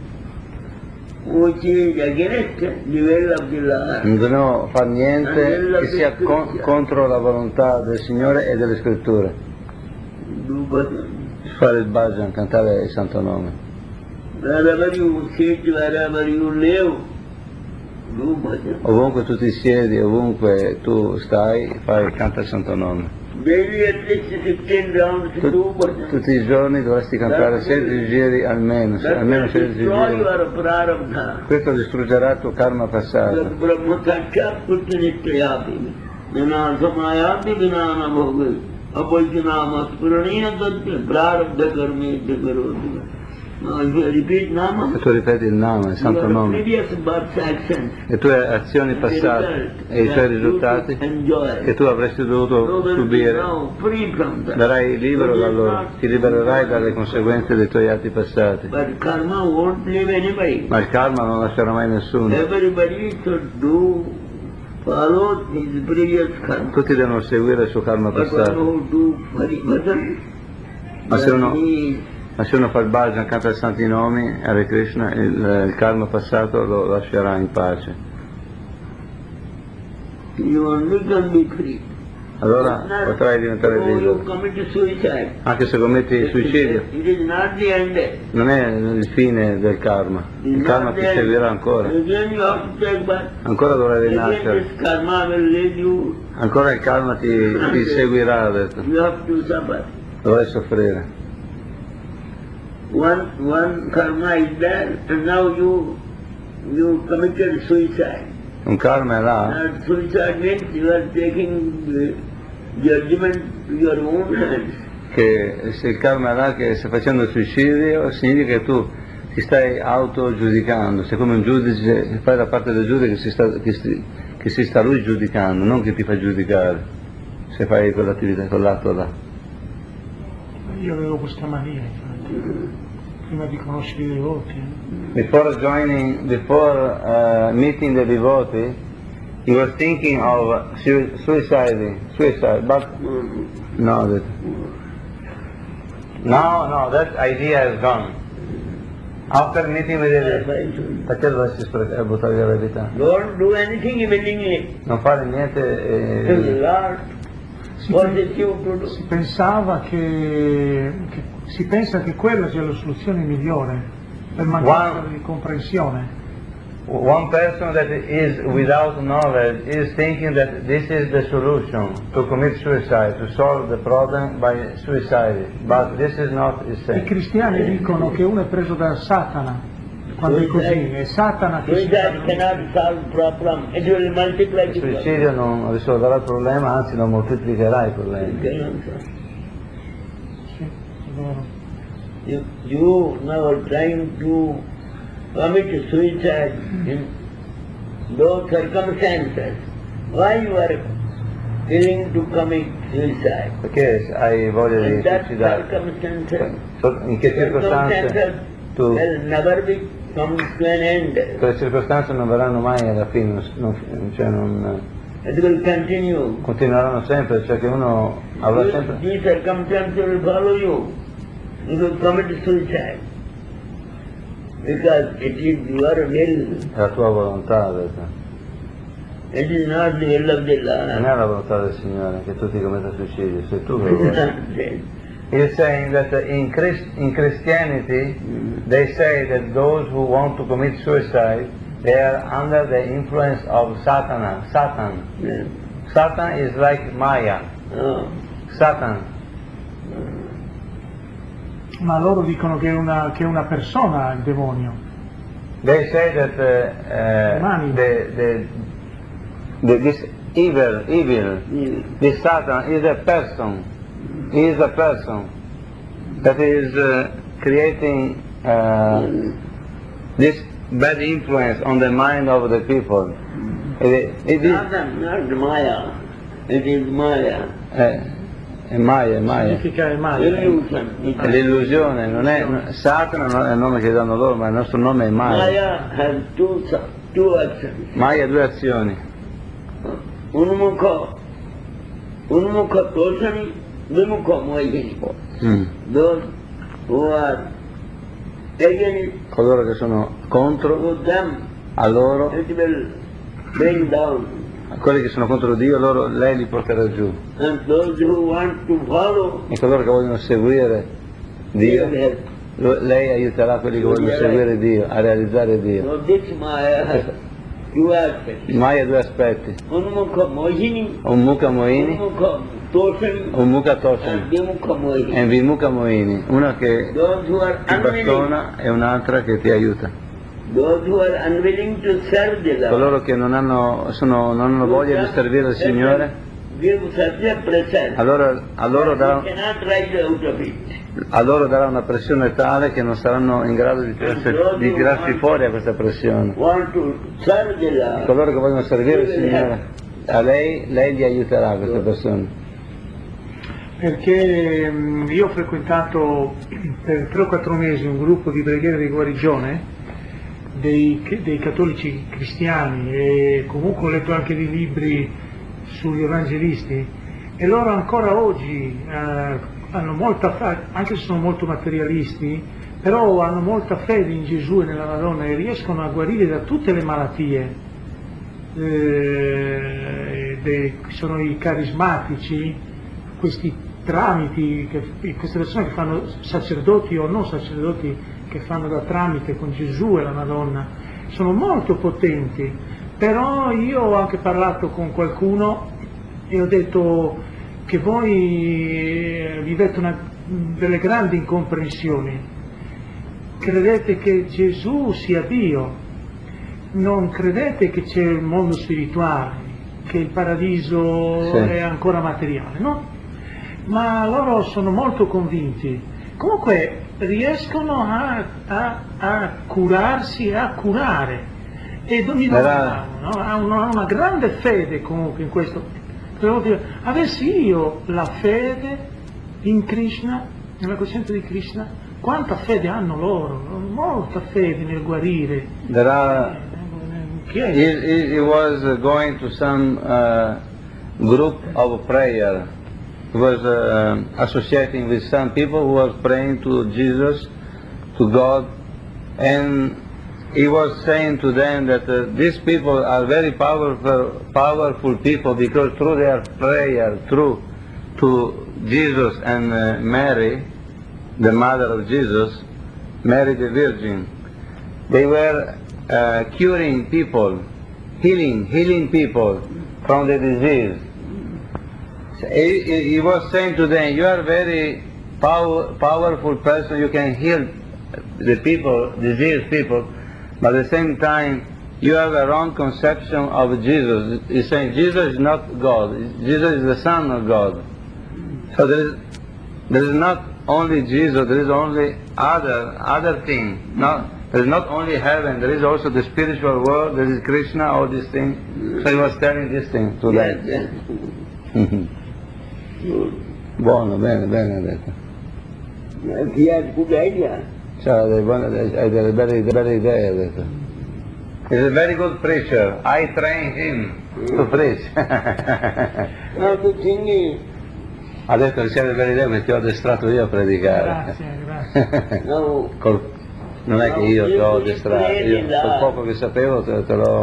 Which is against the will of the Lord. Non dobbiamo fare niente che sia contro la volontà del Signore e delle scritture. Do bhajan. Fare il bhajan, cantare il santo nome. Wherever you sit, wherever you live, do bhajan. Ovunque tu ti siedi, ovunque tu stai, canta il santo nome. Daily at least 16 rounds, do bhajan. Tutti i giorni dovresti cantare 16 giri almeno, almeno 16 Destroy giri. your prarabdha. Questo distruggerà il tuo karma passato. Brahma Sakshat Putyanitayati. Vina Samayati Vinana Bhogai. Apajinama Spuraniya Tatya Prarabdha Karmedya Karodya. Now if you repeat Nama, E tu ripeti il nome, il santo your nome, previous birth actions, le tue azioni passate e i tuoi risultati che tu avresti dovuto subire, now free from that. darai libero da loro, ti libererai dalle conseguenze dei tuoi atti passati. But karma won't leave anybody. Ma il karma non lascerà mai nessuno. Everybody should follow his previous karma. Tutti devono seguire il suo karma But one passato. who do Hari Bhajan, Ma se uno, he ma se uno fa il bhajan, canta i santi nomi, Hare Krishna, il karma passato lo lascerà in pace. you only can be free. Allora potrai diventare So you libero. commit suicide. Anche se commetti il suicidio, It is not the end. non è il fine del karma. Il karma ti seguirà ancora. Again you have to take back. Ancora dovrai Again rinascere. this karma will lead you. Ancora il karma ti seguirà, ha detto. You have to suffer. Dovrai soffrire. One karma is there, and now you committed suicide. Un karma è là, And suicide means you are taking the judgment to your own hands. che se il karma è là che stai facendo il suicidio significa che tu ti stai autogiudicando, sei come un giudice, fai la parte del giudice che si sta lui giudicando, non che ti fa giudicare se fai quell'attività, quell'atto là. Io avevo questa mania, infatti, prima di conoscere i devoti. Before meeting the devotee, he was thinking of suicide, but no, that idea is gone. After meeting with the devotee, perché dovresti buttare via la vita? Don't do anything willingly. Non fare The niente, Lord forces you to do. Si pensava si pensa che quella sia la soluzione migliore per mancanza di comprensione. one person that is without knowledge is thinking that this is the solution to commit suicide, to solve the problem by suicide, but this is not the I same. cristiani dicono che uno è preso da Satana quando è così, è Satana che si Suicide cannot solve problem. It will multiply Il the problem. suicidio non risolverà il problema, anzi lo moltiplicherà i It problemi. cannot solve. Sì, è vero. You now are trying to commit suicide in those circumstances. Why you are willing to commit suicide? Perché hai voglia di In that suicidarti? circumstances, In che circostanze tu, will never be come to an end. quelle circostanze non verranno mai alla fine, It will continue. continueranno sempre, cioè che uno avrà sempre... These circumstances will follow you. You will commit suicide. Because it is your will. È la tua volontà, ha detto. It is not the will of the Non è Lord. la volontà del Signore che tu ti commetta suicidio, sei tu che lo vuoi. He's saying that in Christianity, they say that those who want to commit suicide, they are under the influence of Satan. Yeah. Satan is like Maya. Oh. Satan. Ma loro dicono che è una persona il demonio. They say that this evil, this Satan is a person. He is a person that is creating this bad influence on the mind of the people. It is Not Maya. It is Maya. Maya. Significa è male. Illusion. È l'illusione, non è, Satana non è il nome che danno loro, ma il nostro nome è Maya. Maya has two actions. Maya ha due azioni. Unmukha Toshani, Vimukha Moyini. Those who are against Coloro che sono contro them, a loro, it will bring down. quelli che sono contro Dio, lei li porterà giù. And those who want to follow, E coloro che vogliono seguire Dio, will help. lei aiuterà quelli che vogliono seguire Dio, a realizzare Dio. So this Maya has two aspects. Maya ha due aspetti, Unmukha Moyini, un Mukha Moini, Unmukha Toshani, un Mukha and Toshani Vimukha Moyini. e Vimukha Moini, una che Those who are ti unwilling, bastona e un'altra che ti aiuta. those who are unwilling to serve the Lord, Coloro che non hanno voglia di servire il Signore, give such a pressure. a loro You darà cannot rise out of it. una pressione tale che non saranno in grado di tirarsi fuori a questa pressione. Want to serve the Lord, Coloro che vogliono servire il Signore, a lei li aiuterà queste persone. Perché io ho frequentato per 3 o 4 mesi un gruppo di preghiera di guarigione dei cattolici cristiani e comunque ho letto anche dei libri sugli evangelisti e loro ancora oggi hanno molta fede, anche se sono molto materialisti, però hanno molta fede in Gesù e nella Madonna e riescono a guarire da tutte le malattie. Sono i carismatici, questi tramiti, queste persone che fanno sacerdoti o non sacerdoti, che fanno da tramite con Gesù e la Madonna, sono molto potenti, però io ho anche parlato con qualcuno e ho detto che voi vivete delle grandi incomprensioni, credete che Gesù sia Dio, non credete che c'è il mondo spirituale, che il paradiso è ancora materiale, no? Ma loro sono molto convinti. Comunque riescono a curarsi e a curare e mi domandavano, no? Hanno una grande fede comunque in questo. Devo dire, avessi io la fede in Krishna, nella coscienza di Krishna, quanta fede hanno loro? Molta fede nel guarire. He was going to some group of prayer. He was associating with some people who was praying to Jesus, to God, and he was saying to them that these people are very powerful people because through their prayer, through to Jesus and Mary, the mother of Jesus, Mary the Virgin, they were curing people, healing people from the disease. He was saying to them, you are a very powerful person, you can heal the people, diseased people, but at the same time you have a wrong conception of Jesus. He's saying Jesus is not God, Jesus is the Son of God. So there is not only Jesus, there is only other thing. There is not only heaven, there is also the spiritual world, there is Krishna, all these things. So he was telling this thing to them. Buono, bene ha detto. He has good idea. C'ha delle belle idee, ha detto. He's a very good preacher. I train him to preach. Now the thing is, Ha detto che c'ha delle belle idee perché ti ho addestrato io a predicare. Grazie. now Non è che io ti ho addestrato, io quel poco che sapevo te l'ho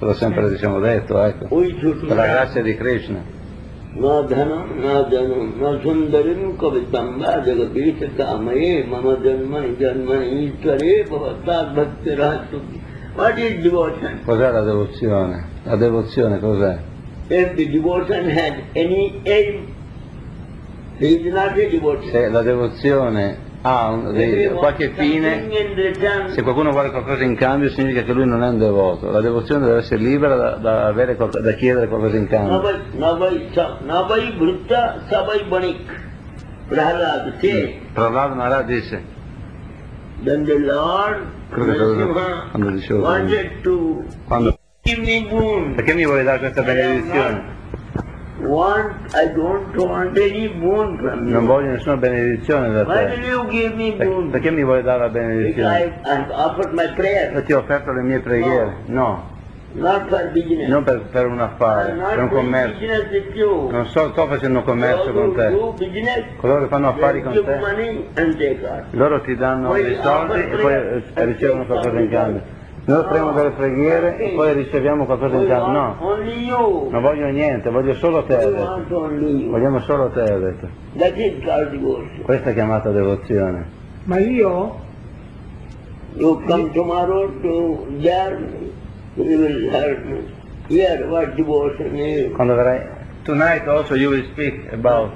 l'ho sempre diciamo detto, ecco, We should per la not grazia di Krishna. na dhanam na sundarim kavitam va jagadesh kamaye mama janmani janmani ishware bhavat bhaktiratu. What is devotion? Cos'è la devozione? La devozione cos'è? If the devotion had any aim, it is not a devotion. Se la devozione ha qualche fine, Something in return, se qualcuno vuole qualcosa in cambio significa che lui non è un devoto. La devozione deve essere libera da chiedere qualcosa in cambio. Navai Bhrutta Savai Banik. Prahlad says, Prahlad Maharaj dice, then the Lord quando dicevo, wanted to quando, give me boon. perché mi vuoi dare questa benedizione? I don't want any boon from you. Non voglio nessuna benedizione da Why will te. you give me boon? Perché mi vuoi dare la Because benedizione? I've offered my prayer, Io ti ho offerto le mie preghiere. No, not for business. non per un affare, I'm per un not doing commercio. business with you. Non sto facendo un commercio con Those who te. do business, Coloro che fanno affari they con give te, money and take out. loro ti danno dei soldi e poi ricevono qualcosa in cambio. Noi offriamo delle preghiere e poi riceviamo qualcosa in cambio. No, Only you. non voglio niente, voglio solo te, ha We detto. want only you. Vogliamo solo te, ha detto. That is called devotion. Questa è chiamata devozione. Ma io You come tomorrow to Germany, you will learn here what devotion is. Quando verrai, tonight also you will speak about,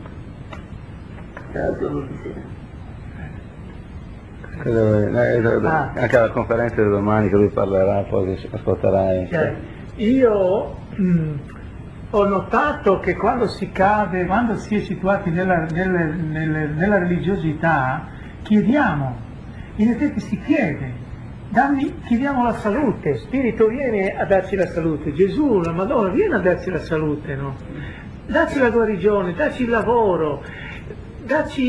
anche alla conferenza di domani che lui parlerà, poi ascolterai. Cioè, io ho notato che quando si cade, quando si è situati nella religiosità, chiediamo, in effetti si chiede, chiediamo la salute, Spirito viene a darci la salute, Gesù, la Madonna viene a darci la salute, no? Dacci la guarigione, dacci il lavoro, dacci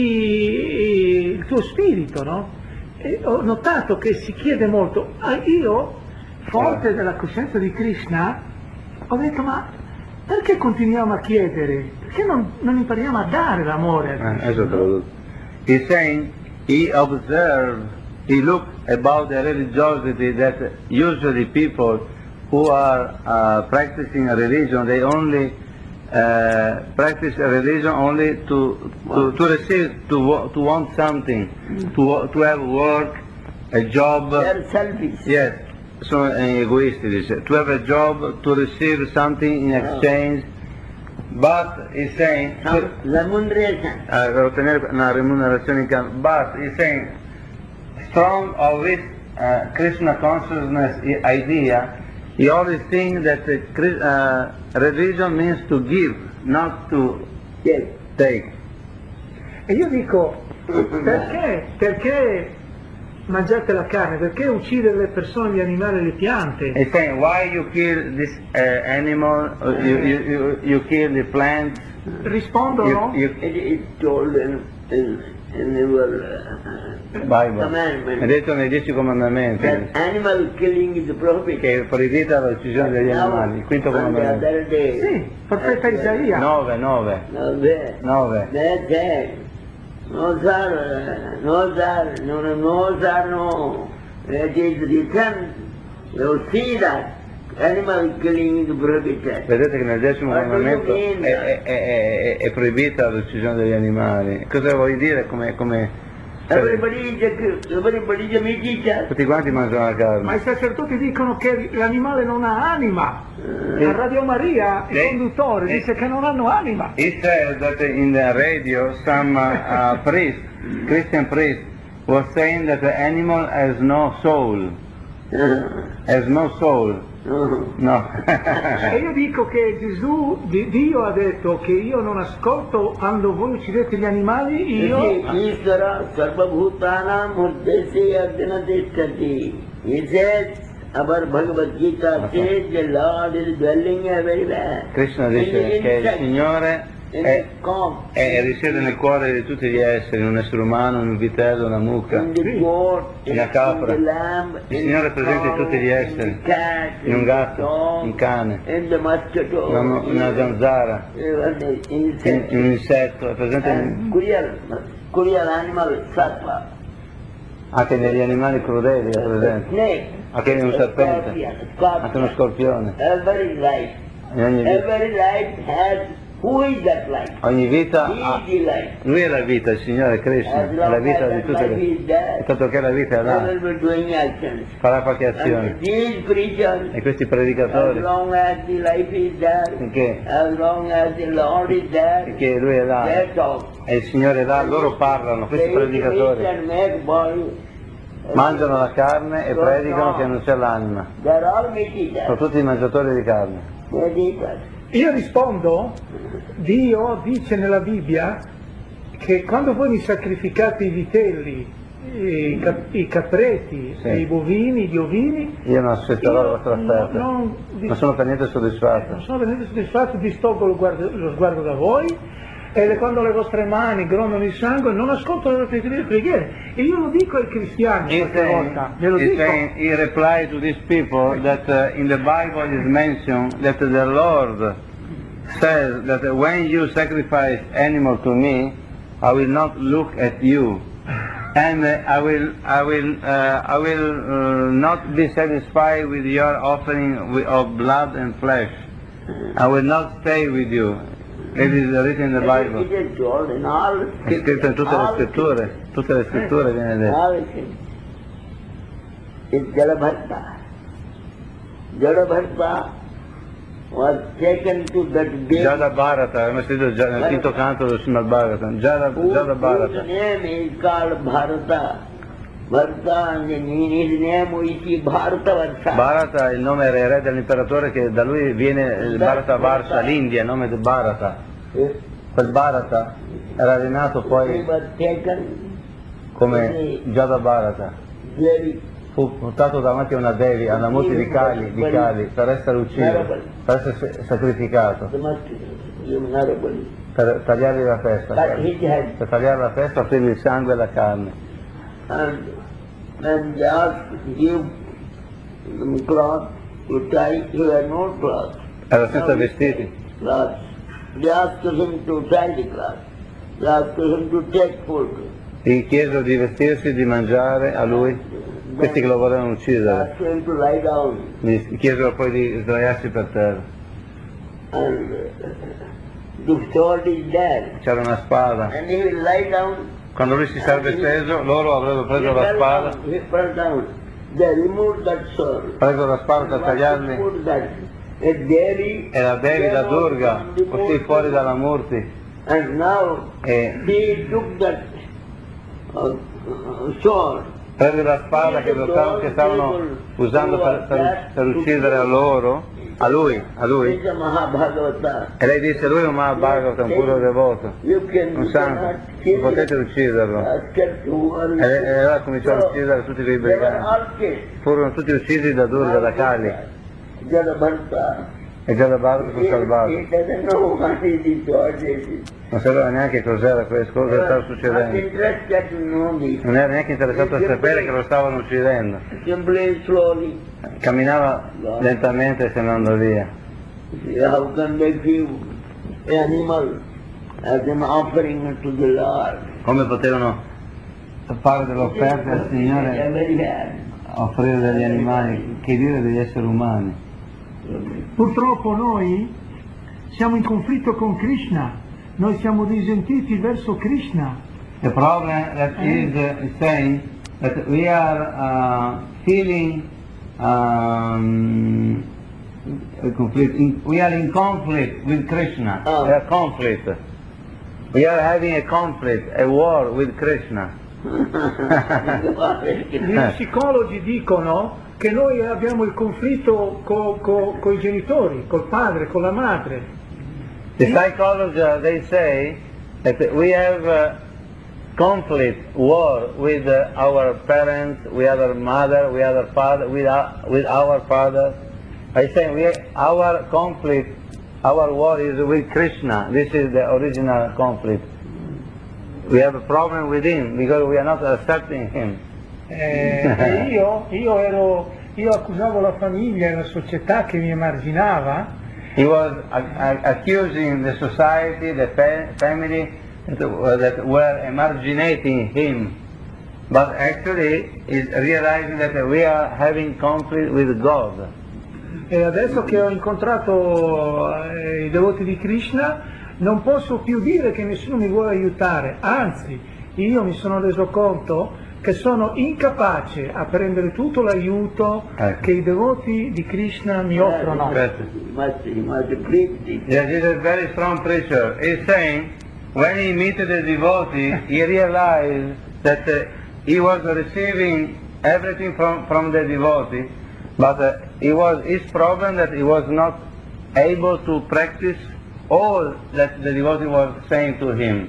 il tuo spirito, no? E ho notato che si chiede molto. Io, forte della coscienza di Krishna, ho detto, ma perché continuiamo a chiedere? Perché non impariamo a dare l'amore? He's saying he observed, he looked about the religiosity that usually people who are practicing a religion, they only practice a religion only to receive, to want something, to have work, a job. They are selfish. Yes, sono egoisti, dice. To have a job, to receive something in exchange, but he's saying, Some remuneration. per ottenere una remunerazione in cambio, but he's saying, strong of this Krishna consciousness idea, he always thinks that religion means to give, not to Yes. take. E io dico, perché mangiate la carne? Perché uccidere le persone, gli animali e le piante? He's saying, why you kill this animal, you kill the plants, Rispondono? you It is told in your Bible. commandment È detto nei 10 comandamenti that animal killing is prohibited. che è proibita l'uccisione degli animali, il quinto On the comandamento. other day, Sì, profeta Isaia. 9. now they said, no sir, no sir, no. It is written, you see that animal killing is prohibited. Vedete che nel 10° What do you comandamento mean? è proibita l'uccisione degli animali. Cosa vuoi dire come Everybody is a meat eater. tutti quanti mangiano la Ma carne? i sacerdoti dicono che l'animale non ha anima. A Radio Maria il conduttore dice che non hanno anima. He said that in the radio some priest, Christian priest, was saying that the animal has no soul. Has no soul. No. E io dico che Dio ha detto che io non ascolto quando voi uccidete gli animali, io... Ishvara sarvabhutanam uddesya arjuna tishtati. He says, our Bhagavad Gita says the Lord is dwelling everywhere. Krishna dice che il Signore risiede nel cuore di tutti gli esseri, un essere umano, un vitello, una mucca, una capra. Il Signore è presente in tutti gli esseri, in un gatto, un cane, una zanzara, in un insetto, è presente in... Curial animal sattva. Anche negli animali crudeli, per esempio. Snake, Anche in un serpente, scorpion, anche uno scorpione. every life. In ogni vita, Every life has, who is that life? ogni vita He ha, is the life. lui è la vita, il Signore Krishna, As è la long vita as di that tutte life le... is there, Tanto che la vita è they là, will be doing actions. farà qualche And azione. these preachers, E questi as predicatori, long as the life is there, finché, as long as the Lord is there, finché lui è là they talk. e il Signore è là, loro parlano, questi They eat meat predicatori and make body. mangiano la carne e predicano che non c'è l'anima. They're all meat Sono eaters. tutti mangiatori di carne. Meat eaters. Io rispondo, Dio dice nella Bibbia che quando voi mi sacrificate i vitelli, i capreti, Sì. i bovini, gli ovini, Io non accetterò la vostra non, offerta, non, non sono per niente soddisfatto. non sono veramente soddisfatto, distolgo lo sguardo da voi e quando le vostre mani grondano di sangue non ascolto le vostre preghiere. E io lo dico ai cristiani qualche volta, glielo dico. He replied to these people that in the Bible is mentioned that the Lord says that when you sacrifice animal to me, I will not look at you, and I will not be satisfied with your offering of blood and flesh. I will not stay with you. It is written in the Bible. It is told in all È scritto in tutte le scritture viene detto. all things. It's Jalabharta. Jalabharta was taken to that day. Jada Bharata, abbiamo scritto nel quinto canto del Srimad Bhagavatam. Jada Whose Bharata. name is called Bharata. Bharata, and in his name we see Bharata Varsha. Bharata è il nome re dell'imperatore che da lui viene il Bharata Varsha, l'India, il nome di Bharata. Quel Bharata era rinato He poi was taken come Jada Bharata. very Fu portato davanti a una Devi, a una multi di cali per essere ucciso, per essere sacrificato, the most honorable. per tagliargli la testa, Cut his head. per tagliare la testa, offrirgli il sangue e la carne. And they asked, give them cloth to tie. He had no cloth. Era senza vestiti. Cloth. They asked him to tie the cloth. They asked him to take food. Gli chiesero di vestirsi, di mangiare a lui, questi che lo volevano uccidere. Asked him to lie down. Gli chiesero poi di sdraiarsi per terra. And the sword is there. C'era una spada. And he will lie down. Quando lui si sarebbe steso, loro avrebbero preso la spada, He fell down. They removed that sword. preso la spada per What tagliarli, put that? A Devi. e la Devi, la Durga, uscì fuori dalla Murti And now e he took that sword. prese la spada che stavano usando per uccidere a lui, It's a Mahabhagavata. e lei disse lui è un Mahabharata, un puro devoto, You un santo, non potete ucciderlo. E allora cominciò a uccidere tutti quei briganti, furono tutti uccisi da Durga, da Kali, e già da Bharata fu salvato. He doesn't know what is the sword is. Non sapeva neanche cos'era questo, cosa stava Not succedendo. interested to know this. Non era neanche interessato a sapere che lo stavano uccidendo. Simply, slowly. Camminava lentamente se ne andò via. How can they give animal as an offering to the Lord? Come potevano fare delle offerte al They are Signore, very bad. offrire degli animali, che dire degli esseri umani. Purtroppo noi siamo in conflitto con Krishna, noi siamo risentiti verso Krishna. The problem that is saying that we are feeling we are in conflict with Krishna. Oh. We are conflict. We are having a conflict, a war with Krishna. Gli psicologi dicono che noi abbiamo il conflitto con i genitori, col padre, con la madre. The psychologists, they say that we have conflict, war with our parents, with our mother, with our father, with our father. I say our conflict, our war is with Krishna. This is the original conflict. We have a problem with him because we are not accepting him. E io accusavo la famiglia e la società che mi emarginava. He was accusing the society, the family that were emarginating him. but actually is realizing that we are having conflict with God. E adesso che ho incontrato i devoti di Krishna non posso più dire che nessuno mi vuole aiutare, anzi io mi sono reso conto che sono incapace a prendere tutto l'aiuto che i devoti di Krishna mi offrono. He must preach this. Yes, he's a very strong preacher. He's saying when he met the devotee, he realized that he was receiving everything from the devotee, but his problem that he was not able to practice all that the devotee was saying to him.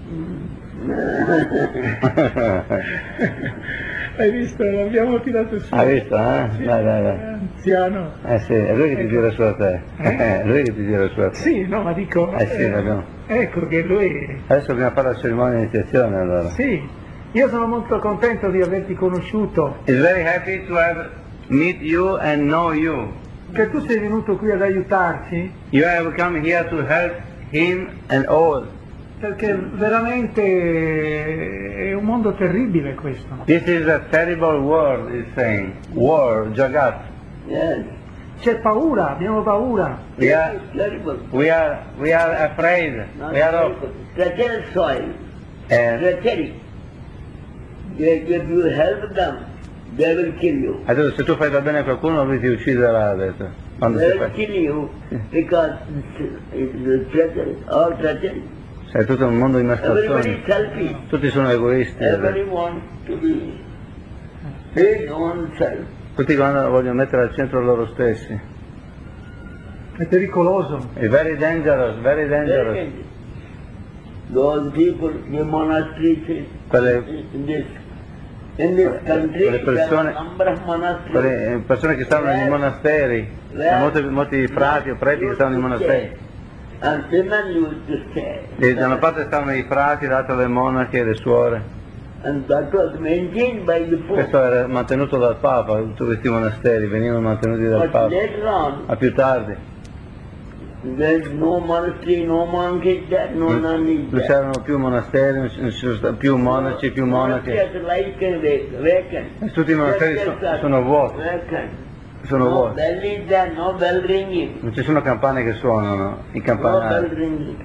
Hai visto? L'abbiamo tirato su. Hai visto, eh? Sì, Dai. Anziano. Sì, è lui che ti tira su a te. È lui che ti tira su a te. Sì, no, ma dico... Sì, l'abbiamo. Ecco che lui... Adesso dobbiamo fare la cerimonia di iniziazione allora. Sì, io sono molto contento di averti conosciuto, He's very happy to have meet you and know you. che tu sei venuto qui ad aiutarci, You have come here to help him and all. perché veramente è un mondo terribile questo. This is a terrible world, he's saying. War, Jagat. Yes. C'è paura, abbiamo paura. We are, Terrible. we are afraid. Not We are terrible. Treacherous soil. and Treachery. If you help them, they will kill you. adesso se tu fai da bene a qualcuno lui ti ucciderà adesso. Quando They si will fa. kill you because it's treachery, all treachery. È tutto un mondo di Everybody nascostioni. is selfish. Tutti sono egoisti. Everybody wants to be his own self. Tutti vogliono mettere al centro loro stessi. È pericoloso. È very dangerous, very dangerous. Those people, the monasteries Quelle in this country, quelle persone- there are a number of monasteries. Quelle persone che stanno nei monasteri, molti frati o preti che stanno nei monasteri. And women used to stay. E da una parte stavano i frati, dall'altra le monache e le suore. And that was maintained by the Pope. Questo era mantenuto dal Papa, tutti questi monasteri venivano mantenuti dal But Papa. later on, Ma più tardi there's no monastery, no monk is there, no nun is non there. c'erano più monasteri, non ci sono stati più monaci, più monache. Monasteries are like vacant. E tutti i monasteri sono vuoti, Vacant. sono No vuoti. bell is there, no bell ringing. Non ci sono campane che suonano, i No bell campanari. ringing.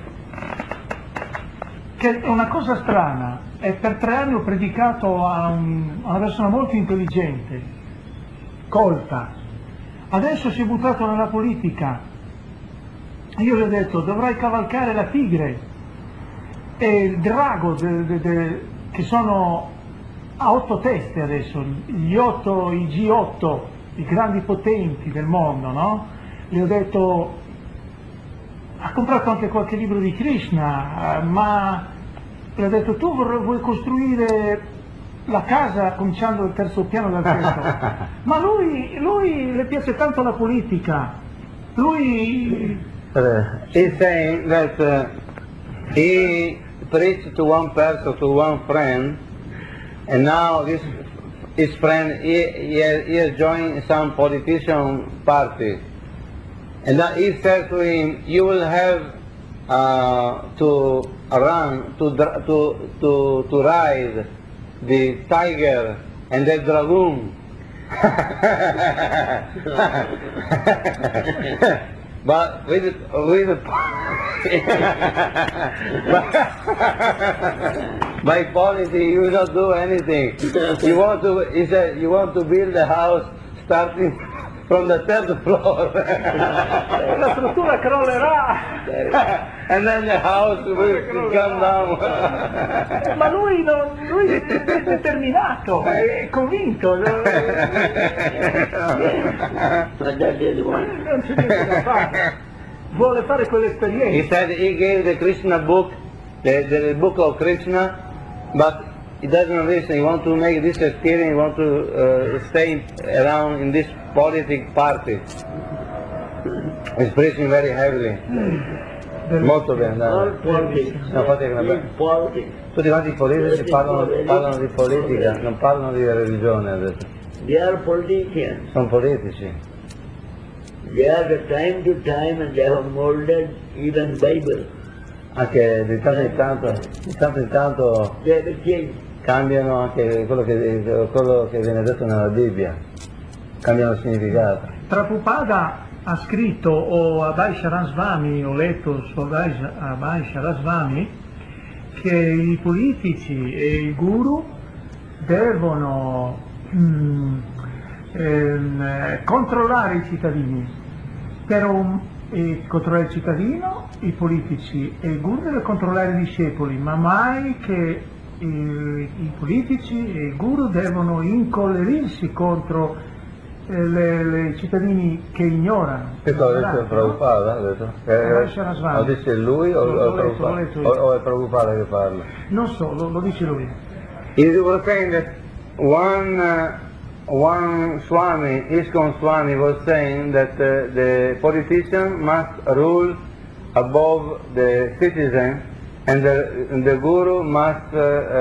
Che è una cosa strana, e per 3 anni ho predicato a una persona molto intelligente, colta, adesso si è buttato nella politica. Io gli ho detto dovrai cavalcare la tigre e il drago che sono a 8 teste adesso, i G8, i grandi potenti del mondo, no? Gli ho detto ha comprato anche qualche libro di Krishna, ma gli ho detto tu vuoi costruire la casa cominciando dal 3° piano dal tetto, ma lui le piace tanto la politica, lui... He's saying that he preached to one person, to one friend, and now his friend, he has joined some politician party. And now he said to him, you will have to run, to ride the tiger and the dragoon. But with by policy you will not do anything. He said, you want to build a house starting from the 3rd floor. La struttura crollerà! And then the house will come down. Ma lui è determinato, è convinto. But that is one. Non c'è niente da fare. Vuole fare He quell'esperienza. said he gave the Krishna book, the book of Krishna, but he doesn't listen. He wants to make this experience. He wants to stay around in this politic party. He's preaching very heavily. Molto bene. All dai. politics. No, infatti è una It's politics. Tutti quanti i politici parlano di politica, non parlano di religione adesso. They are politicians. Sono politici. They are the time to time and they have molded even Bible. Anche di tanto in tanto They have changed. cambiano anche quello che viene detto nella Bibbia, cambiano il significato. Prabhupada ha scritto, o Abhay Sarasvami, ho letto su Abhay Sarasvami, che i politici e i guru devono controllare i cittadini. Controllare il cittadino, i politici e il guru deve controllare i discepoli, ma mai che i politici e i guru devono incollerirsi contro i cittadini che ignorano. Questo ha detto Prabhupada? Lo dice lui o è Prabhupada che parla? Non so, lo dice lui. You were saying that one Swami, ISKCON Swami, was saying that the politician must rule above the citizen and the guru must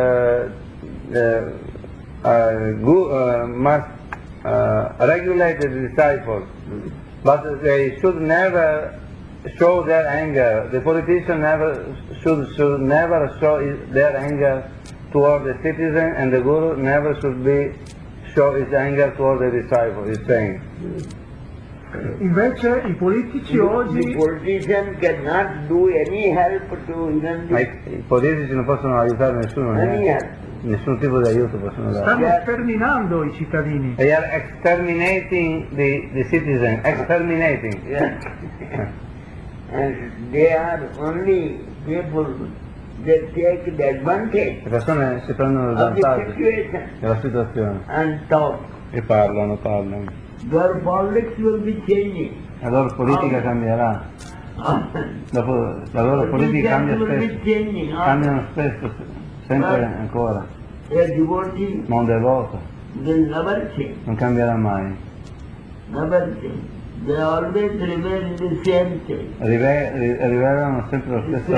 regulate the disciples, but they should never show their anger. The politician should never show their anger toward the citizen, and the guru never should show his anger toward the disciple. He's saying. Invece i politici oggi... The politician cannot do any help to even I politici non possono aiutare nessuno, nessun tipo di aiuto possono dare. Stanno sterminando i cittadini. They are exterminating the citizen, exterminating. Yeah. And they are only people that take the advantage Le persone si prendono il of the vantaggio situation della situazione and talk. e parlano. Their politics will be changing. La loro politica cambierà. Dopo la loro politica cambia spesso, cambiano spesso, sempre ancora. A devotee Ma un devoto will never change. non cambierà mai. Never change. They always remain the same thing. Rivelano sempre lo stesso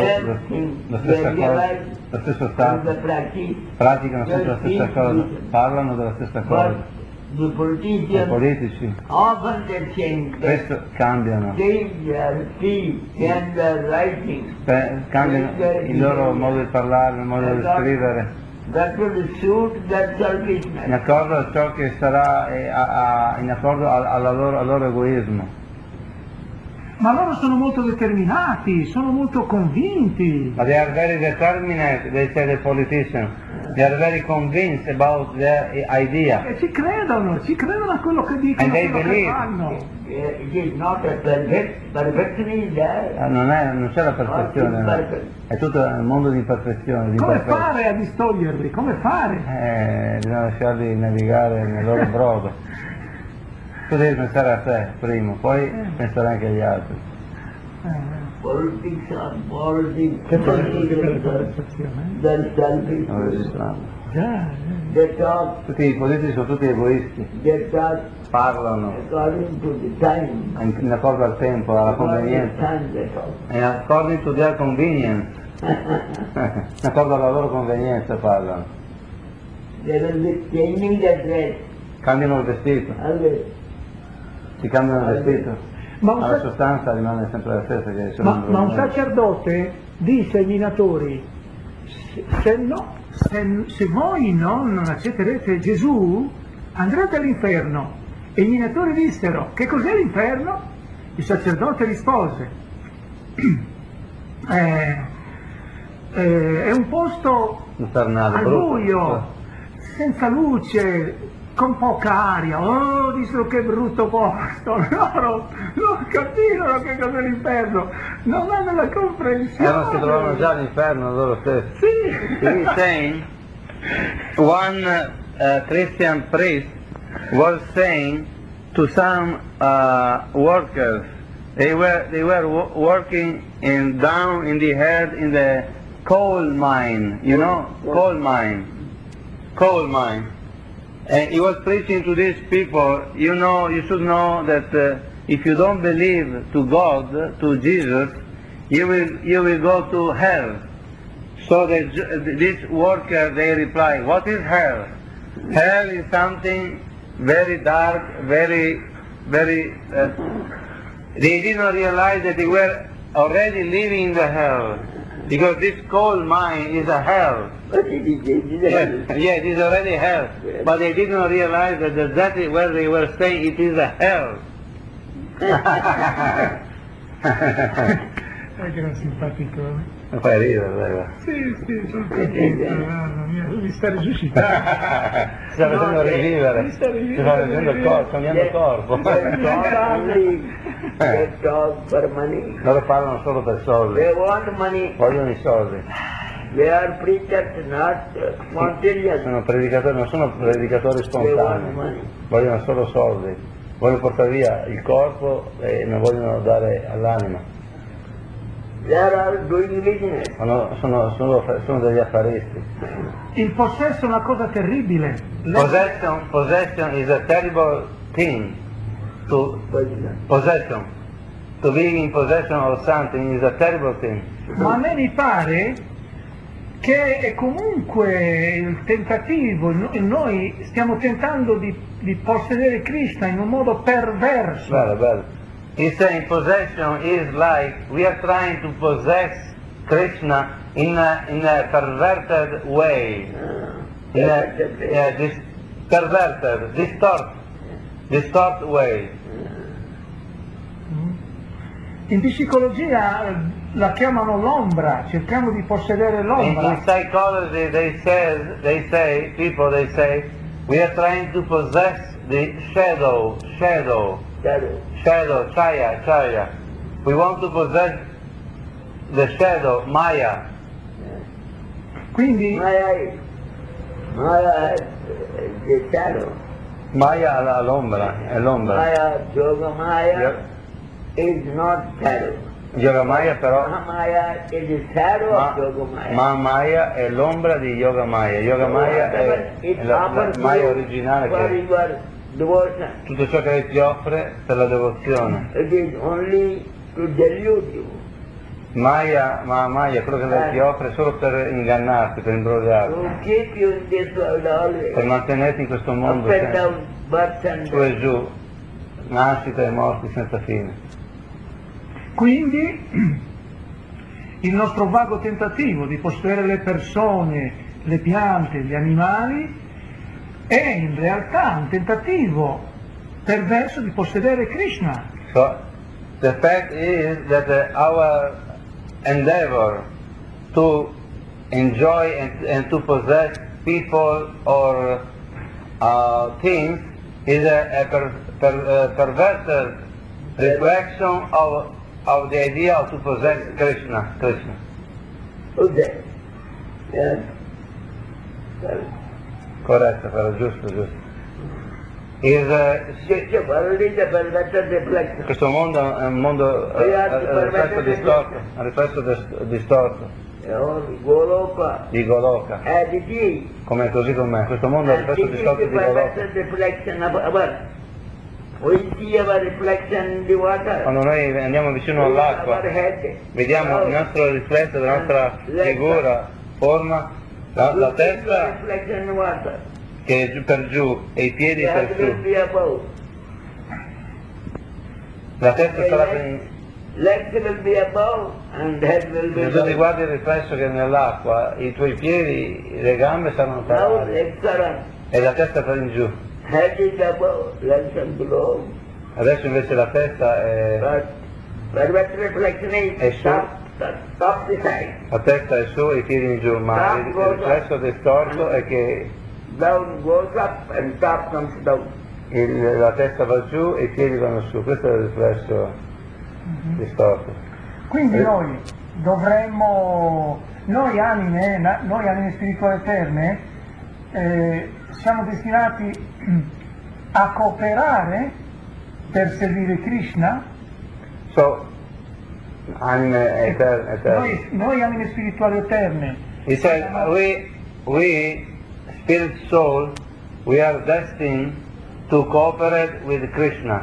stato, praticano sempre la stessa cosa, parlano della stessa cosa. The I politicians politici often they change. spesso cambiano, Change their speech and their writing. cambiano il loro modo di parlare, il modo di scrivere, That will suit their selfishness. in accordo a ciò che sarà in accordo al loro egoismo. Ma loro sono molto determinati, sono molto convinti. But they are very determined, they say the politicians. They are very convinced about their idea. E ci credono a quello che dicono, And a they quello che believe. fanno. It is not a perfection is there. Non c'è la perfezione, no. È tutto un mondo di imperfezione, di Come imperfezione. fare a distoglierli? Come fare? Bisogna lasciarli navigare nel loro brodo. Tu devi pensare a te prima, poi penserai anche agli altri. Politics are politics. Che percezione? They're selfish. Non resisteranno. Già, They talk. Tutti i politici sono tutti egoisti, They talk parlano according to the time. in accordo al tempo, alla According to the convenienza. time they talk. And according to their convenience, in accordo alla loro convenienza parlano. They will be changing their dress. Cambiano il vestito, Always. si cambiano il vestito, Ma ma la sostanza rimane sempre la stessa. Che sono ma un sacerdote disse ai minatori, se voi non accetterete Gesù, andrete all'inferno. E i minatori dissero, che cos'è l'inferno? Il sacerdote rispose, è un posto infernale, al brutto. buio, senza luce, con poca aria. Oh, dissero che brutto posto. Loro non capirono che cos'è l'inferno, non hanno la comprensione. Non si trovavano già all'inferno loro stessi. Sì. He is saying, one Christian priest was saying to some workers, they were working down in the earth in the coal mine, you know, coal mine. And he was preaching to these people, you should know that if you don't believe to God, to Jesus, you will go to hell. So this worker, they reply, what is hell? Hell is something very dark, very, very... they didn't realize that they were already living in the hell. Because this coal mine is a hell. But it is a hell. Yeah, it is already hell. Yes. But they didn't realize that is where they were staying, it is a hell. Che era simpatico. Mi fai ridere, vero? Sì, sono contento, mamma mia, mi sta risuscitando. Ti sta facendo rivivere, mi sta ti sta facendo il corpo, cambiando il corpo. They talk for money. Loro parlano solo per soldi, They want money. vogliono i soldi. They are preachers, not spontaneous. Sono predicatori, non sono predicatori They want spontanei, money. vogliono solo soldi. Vogliono portare via il corpo e non vogliono dare all'anima. They are all doing business. Sono degli affaristi. Il possesso è una cosa terribile. Possession is a terrible thing. Possession. To be in possession of something is a terrible thing. Ma a me mi pare che è comunque il tentativo, noi stiamo tentando di possedere Krishna in un modo perverso. Bello. He's saying possession is like we are trying to possess Krishna in a perverted way. Perverted, distort way. In psicologia la chiamano l'ombra, cerchiamo di possedere l'ombra. In psychology they say we are trying to possess the shadow, chaya. We want to possess the shadow, Maya. Quindi Maya is the shadow. Maya è l'ombra. Maya, Yoga Maya Yep. is not shadow. Yoga Maya però, Mahamaya is the shadow of Yoga Maya. Maya è l'ombra di Yoga Maya. Yoga Maya è la Maya originale for che your devotion. tutto ciò che lei ti offre per la devozione. It is only to delude you. Maya, quello che lei ti offre è solo per ingannarti, per imbrogliarti, To keep you in this world per always. mantenerti in questo mondo Up and sempre, down, birth and su e death. giù, nascita e morti senza fine. Quindi il nostro vago tentativo di possedere le persone, le piante, gli animali è in realtà un tentativo perverso di possedere Krishna. So, the fact is that our endeavor to enjoy and to possess people or things is a perverted reflection of the idea of to possess Krishna. Who's that? Yes. Well, Corretto, però giusto. Is, the world is a perverted reflection. questo mondo è un mondo un riflesso distorto Goloka, di Goloka, as it is. così com'è. Questo mondo è un And riflesso this is distorto the di Goloka. perverted reflection of our. We see our reflection in the water. Quando noi andiamo vicino all'acqua, Our head. vediamo il nostro riflesso della nostra figura, forma, la testa Reflection in water. che è giù per giù e i piedi The per head will su. be above. La testa sarà per... Legs will be above and head will be Se tu ti above. guardi il riflesso che è nell'acqua, i tuoi piedi, le gambe saranno per Now aria legs are up. e la testa per in giù. Head is above, legs are below. Adesso invece la testa è... But perverted reflection È is su. top the side. La testa è su e i piedi in giù, ma il riflesso distorto è che Down goes up and top comes down. la testa va giù e i piedi vanno su. Questo è il riflesso distorto. Quindi noi dovremmo, noi anime spirituali eterne, siamo destinati a cooperare per servire Krishna. So, anime eterne. Noi anime spirituali eterne. He said, we spirit soul, we are destined to cooperate with Krishna.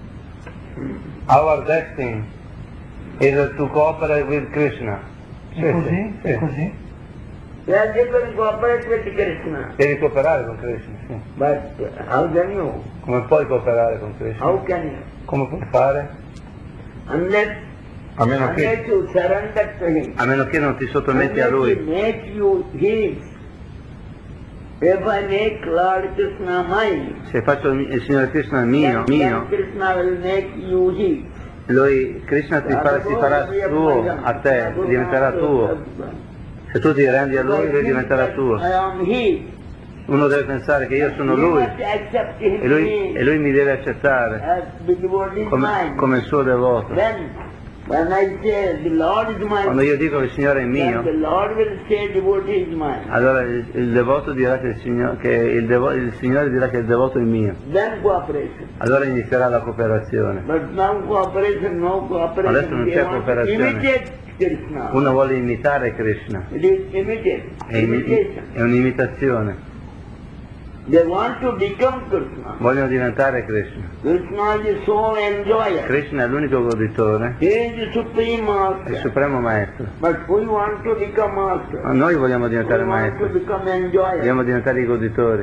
Our destiny is to cooperate with Krishna. È così? È così? We are different cooperate with Krishna. Devi cooperare con Krishna, sì. But how can you? Come puoi cooperare con Krishna? How can you? Come puoi fare? Unless A meno unless che, you surrender to him. a meno che non ti sottometti a Unless he lui. makes you his. If I make Lord Krishna mine, Se faccio il Signore Krishna mio, then Krishna will make you his. lui, Krishna si farà suo a te, diventerà tuo. Se tu ti rendi a lui, lui diventerà tuo. I am his. Uno deve pensare che io sono You lui must accept him e lui mi deve accettare as the devotee is mine. come il suo devoto. When I say the Lord is mine, Quando io dico che il Signore è then mio, the Lord will say devotee is mine. allora il devoto dirà che il Signore dirà che il devoto è mio. Then cooperation. Allora inizierà la cooperazione. But now cooperation, no cooperation. Adesso non They c'è want to cooperazione. imitate Krishna. Uno vuole imitare Krishna, It is imitate. Imitation. è un'imitazione. They want to become Krishna. Vogliono diventare Krishna. Krishna is the sole enjoyer. Krishna è l'unico goditore, He is the supreme è il master. supremo maestro. But we want to become master. Ma noi vogliamo We diventare want to maestri, become enjoyer. vogliamo diventare i goditori.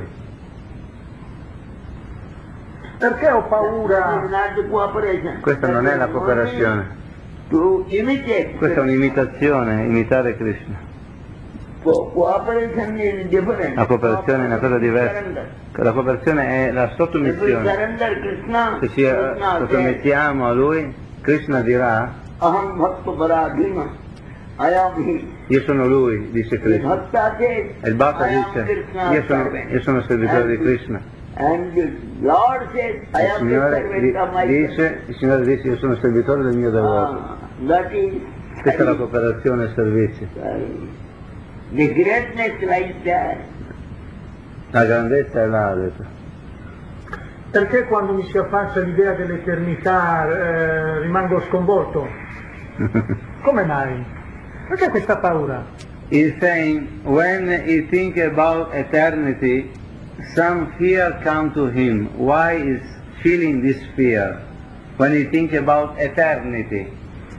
Perché ho That is paura? not the cooperation. Questa non è la That is cooperazione, only to imitate. questa è un'imitazione, imitare Krishna. Cooperation is different. La cooperazione è una cosa diversa. Surrender. La cooperazione è la If we sottomissione. surrender Krishna, Se ci Krishna says, sottomettiamo a lui, Krishna dirà, Aham Bhakta Paradhima, I am he. io sono lui, dice The Krishna. Bhakta says, E il Bhakta I am dice, Krishna's io sono servitore di And Krishna. And the Lord says, I Il am the Signore servant of my il Signore dice, io sono servitore del mio devoto. That is Questa è la cooperazione e il servizio. the greatness lies there. La grandezza è là, ha detto. Perché quando mi si affaccia l'idea dell'eternità rimango sconvolto? Come mai? Perché questa paura? He's saying, when he think about eternity, some fear come to him. Why is feeling this fear? When he think about eternity.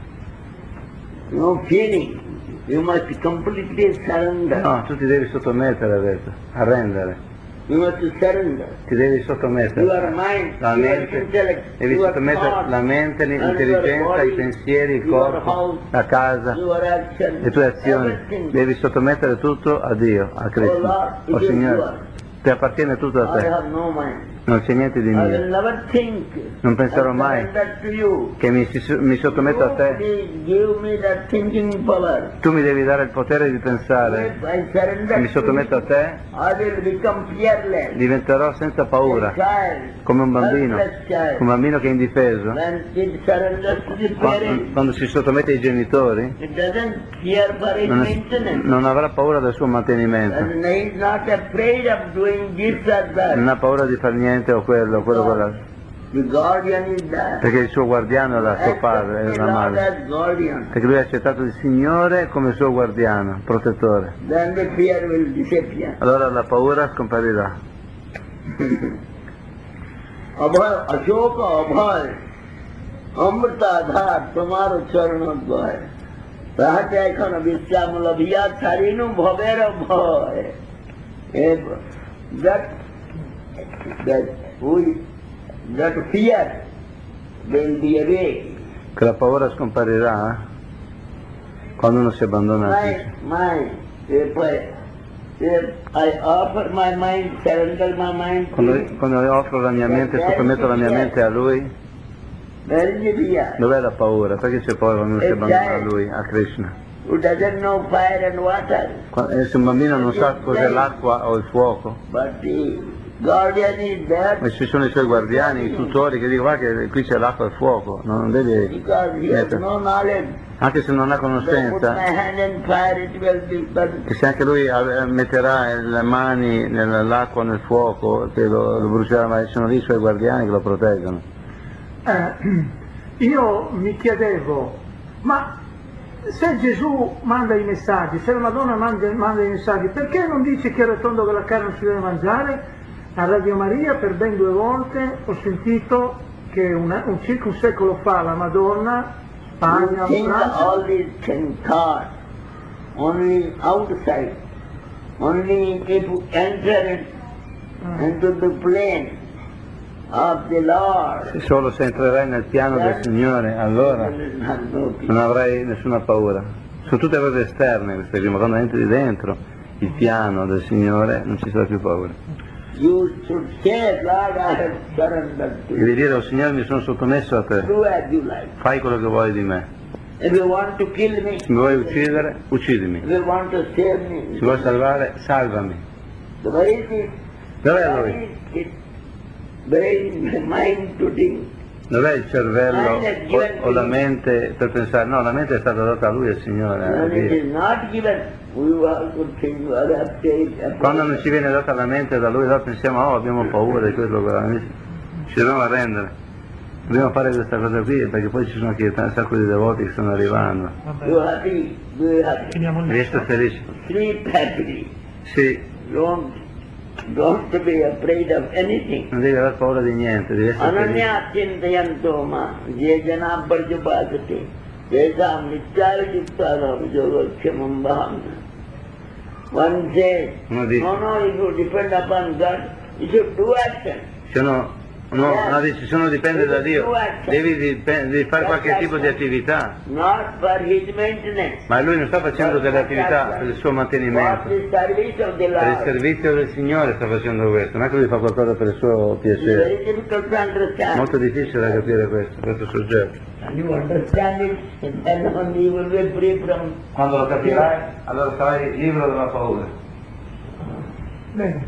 No feeling. You must completely surrender. No, tu ti devi sottomettere, ha detto, arrendere. You must surrender. Ti devi Your sottomettere. mind, La your mente, intellect, devi your sottomettere thoughts, la mente, and l'intelligenza, your body, i pensieri, il your corpo, house, la casa, your action, le tue azioni. everything. Devi sottomettere tutto a Dio, a Oh Cristo. Lord, it Oh is Signore, yours. ti appartiene tutto a I te. have no mind. Non c'è niente di I will mio. never think. Non penserò I mai surrender to you. che mi sottometto a You te. please give me that thinking power. Tu mi devi dare il potere di pensare. If I surrender Se mi to sottometto a you, te, I will become fearless. diventerò senza paura, A child, come un bambino, helpless child. un bambino che è indifeso. When it surrenders to the parents, Quando si sottomette ai genitori, it doesn't fear for its maintenance. non avrà paura del suo mantenimento. And he is not afraid of doing this or that. Non ha paura di fare niente o quello, quella. The guardian is there. Perché il suo guardiano è suo padre, è Accept la the Lord madre. as guardian. Perché lui ha accettato il Signore come suo guardiano, protettore. Then the fear will disappear. Allora la paura scomparirà. Abhay, Ashoka Abhay, Amrita Adhar, Tamaro Charanadvay. Rahate ekhon Vishyamula Bhiya Charinu Bhavera Bhay. That fear will be away. Che la paura scomparirà quando uno si abbandona a Dio. If I offer my mind, surrender my mind to Him, Quando io offro la mia mente, sottometto la mia mente a Lui, where is the fear? dov'è la paura? Perché c'è paura quando uno si abbandona a Lui, a Krishna? Who doesn't know fire and water, Se un bambino non sa cos'è l'acqua o il fuoco, but the guardian is there ma ci sono i suoi guardiani, i tutori che dicono guarda che qui c'è l'acqua e il fuoco, non devi because he has mettere. no knowledge. Anche se non ha If I put my conoscenza, hand in fire, it will be burned. che se anche lui metterà le mani nell'acqua o nel fuoco, che lo brucerà, ma sono lì i suoi guardiani che lo proteggono. Io mi chiedevo, ma se Gesù manda i messaggi, se la Madonna manda i messaggi, perché non dice chiaro e tondo che la carne non si deve mangiare? A Radio Maria per ben 2 volte ho sentito che circa un secolo fa la Madonna, Spagna, You think Francia, all these thoughts only outside, only if you enter into the plane, of the Lord, Solo se entrerai nel piano del Signore, allora there will have no peace. non avrai nessuna paura. Sono tutte cose esterne queste qui, ma quando entri dentro il piano del Signore non ci sarà più paura. You should say, Lord, I have surrendered to Devi you. dire, oh Signore, mi sono sottomesso a te, Do as you like. fai quello che vuoi di me. If you want to kill me, Se mi vuoi uccidere, if uccidimi. you want to save me, Se vuoi salvare, salvami. so where is it? Dov'è lui? Where is my mind to think? Dov'è il cervello o la mente per pensare? No, la mente è stata data a lui, al Signore. a When it Dio. is not given, we also think, well, I've taken. Quando non ci viene data la mente da lui, allora pensiamo, oh abbiamo paura di quello, ci dobbiamo arrendere. Dobbiamo fare questa cosa qui perché poi ci sono anche un sacco di devoti che stanno arrivando. You happy, be happy. Finiamo il Resta felice. Sleep happily. Sì, Don't be afraid of anything. non devi aver paura di niente, devi essere felice. Ananya chintayanto ma je jana parjapasate jesam nityayuktaram yogakshemam baham. One says, Uno dice, no, if you depend upon God, you should do action. no, dice, se uno dipende da Dio, devi fare qualche tipo di attività. Not for his maintenance. Ma lui non sta facendo delle attività per il suo For mantenimento. the service of the Per il Lord. servizio del Signore sta facendo questo, non è che lui fa qualcosa per il suo It's piacere. very difficult to understand. Molto difficile da capire questo soggetto. And you understand it, and then only you will be free from Quando lo capirai, allora sarai libero dalla paura. Bene.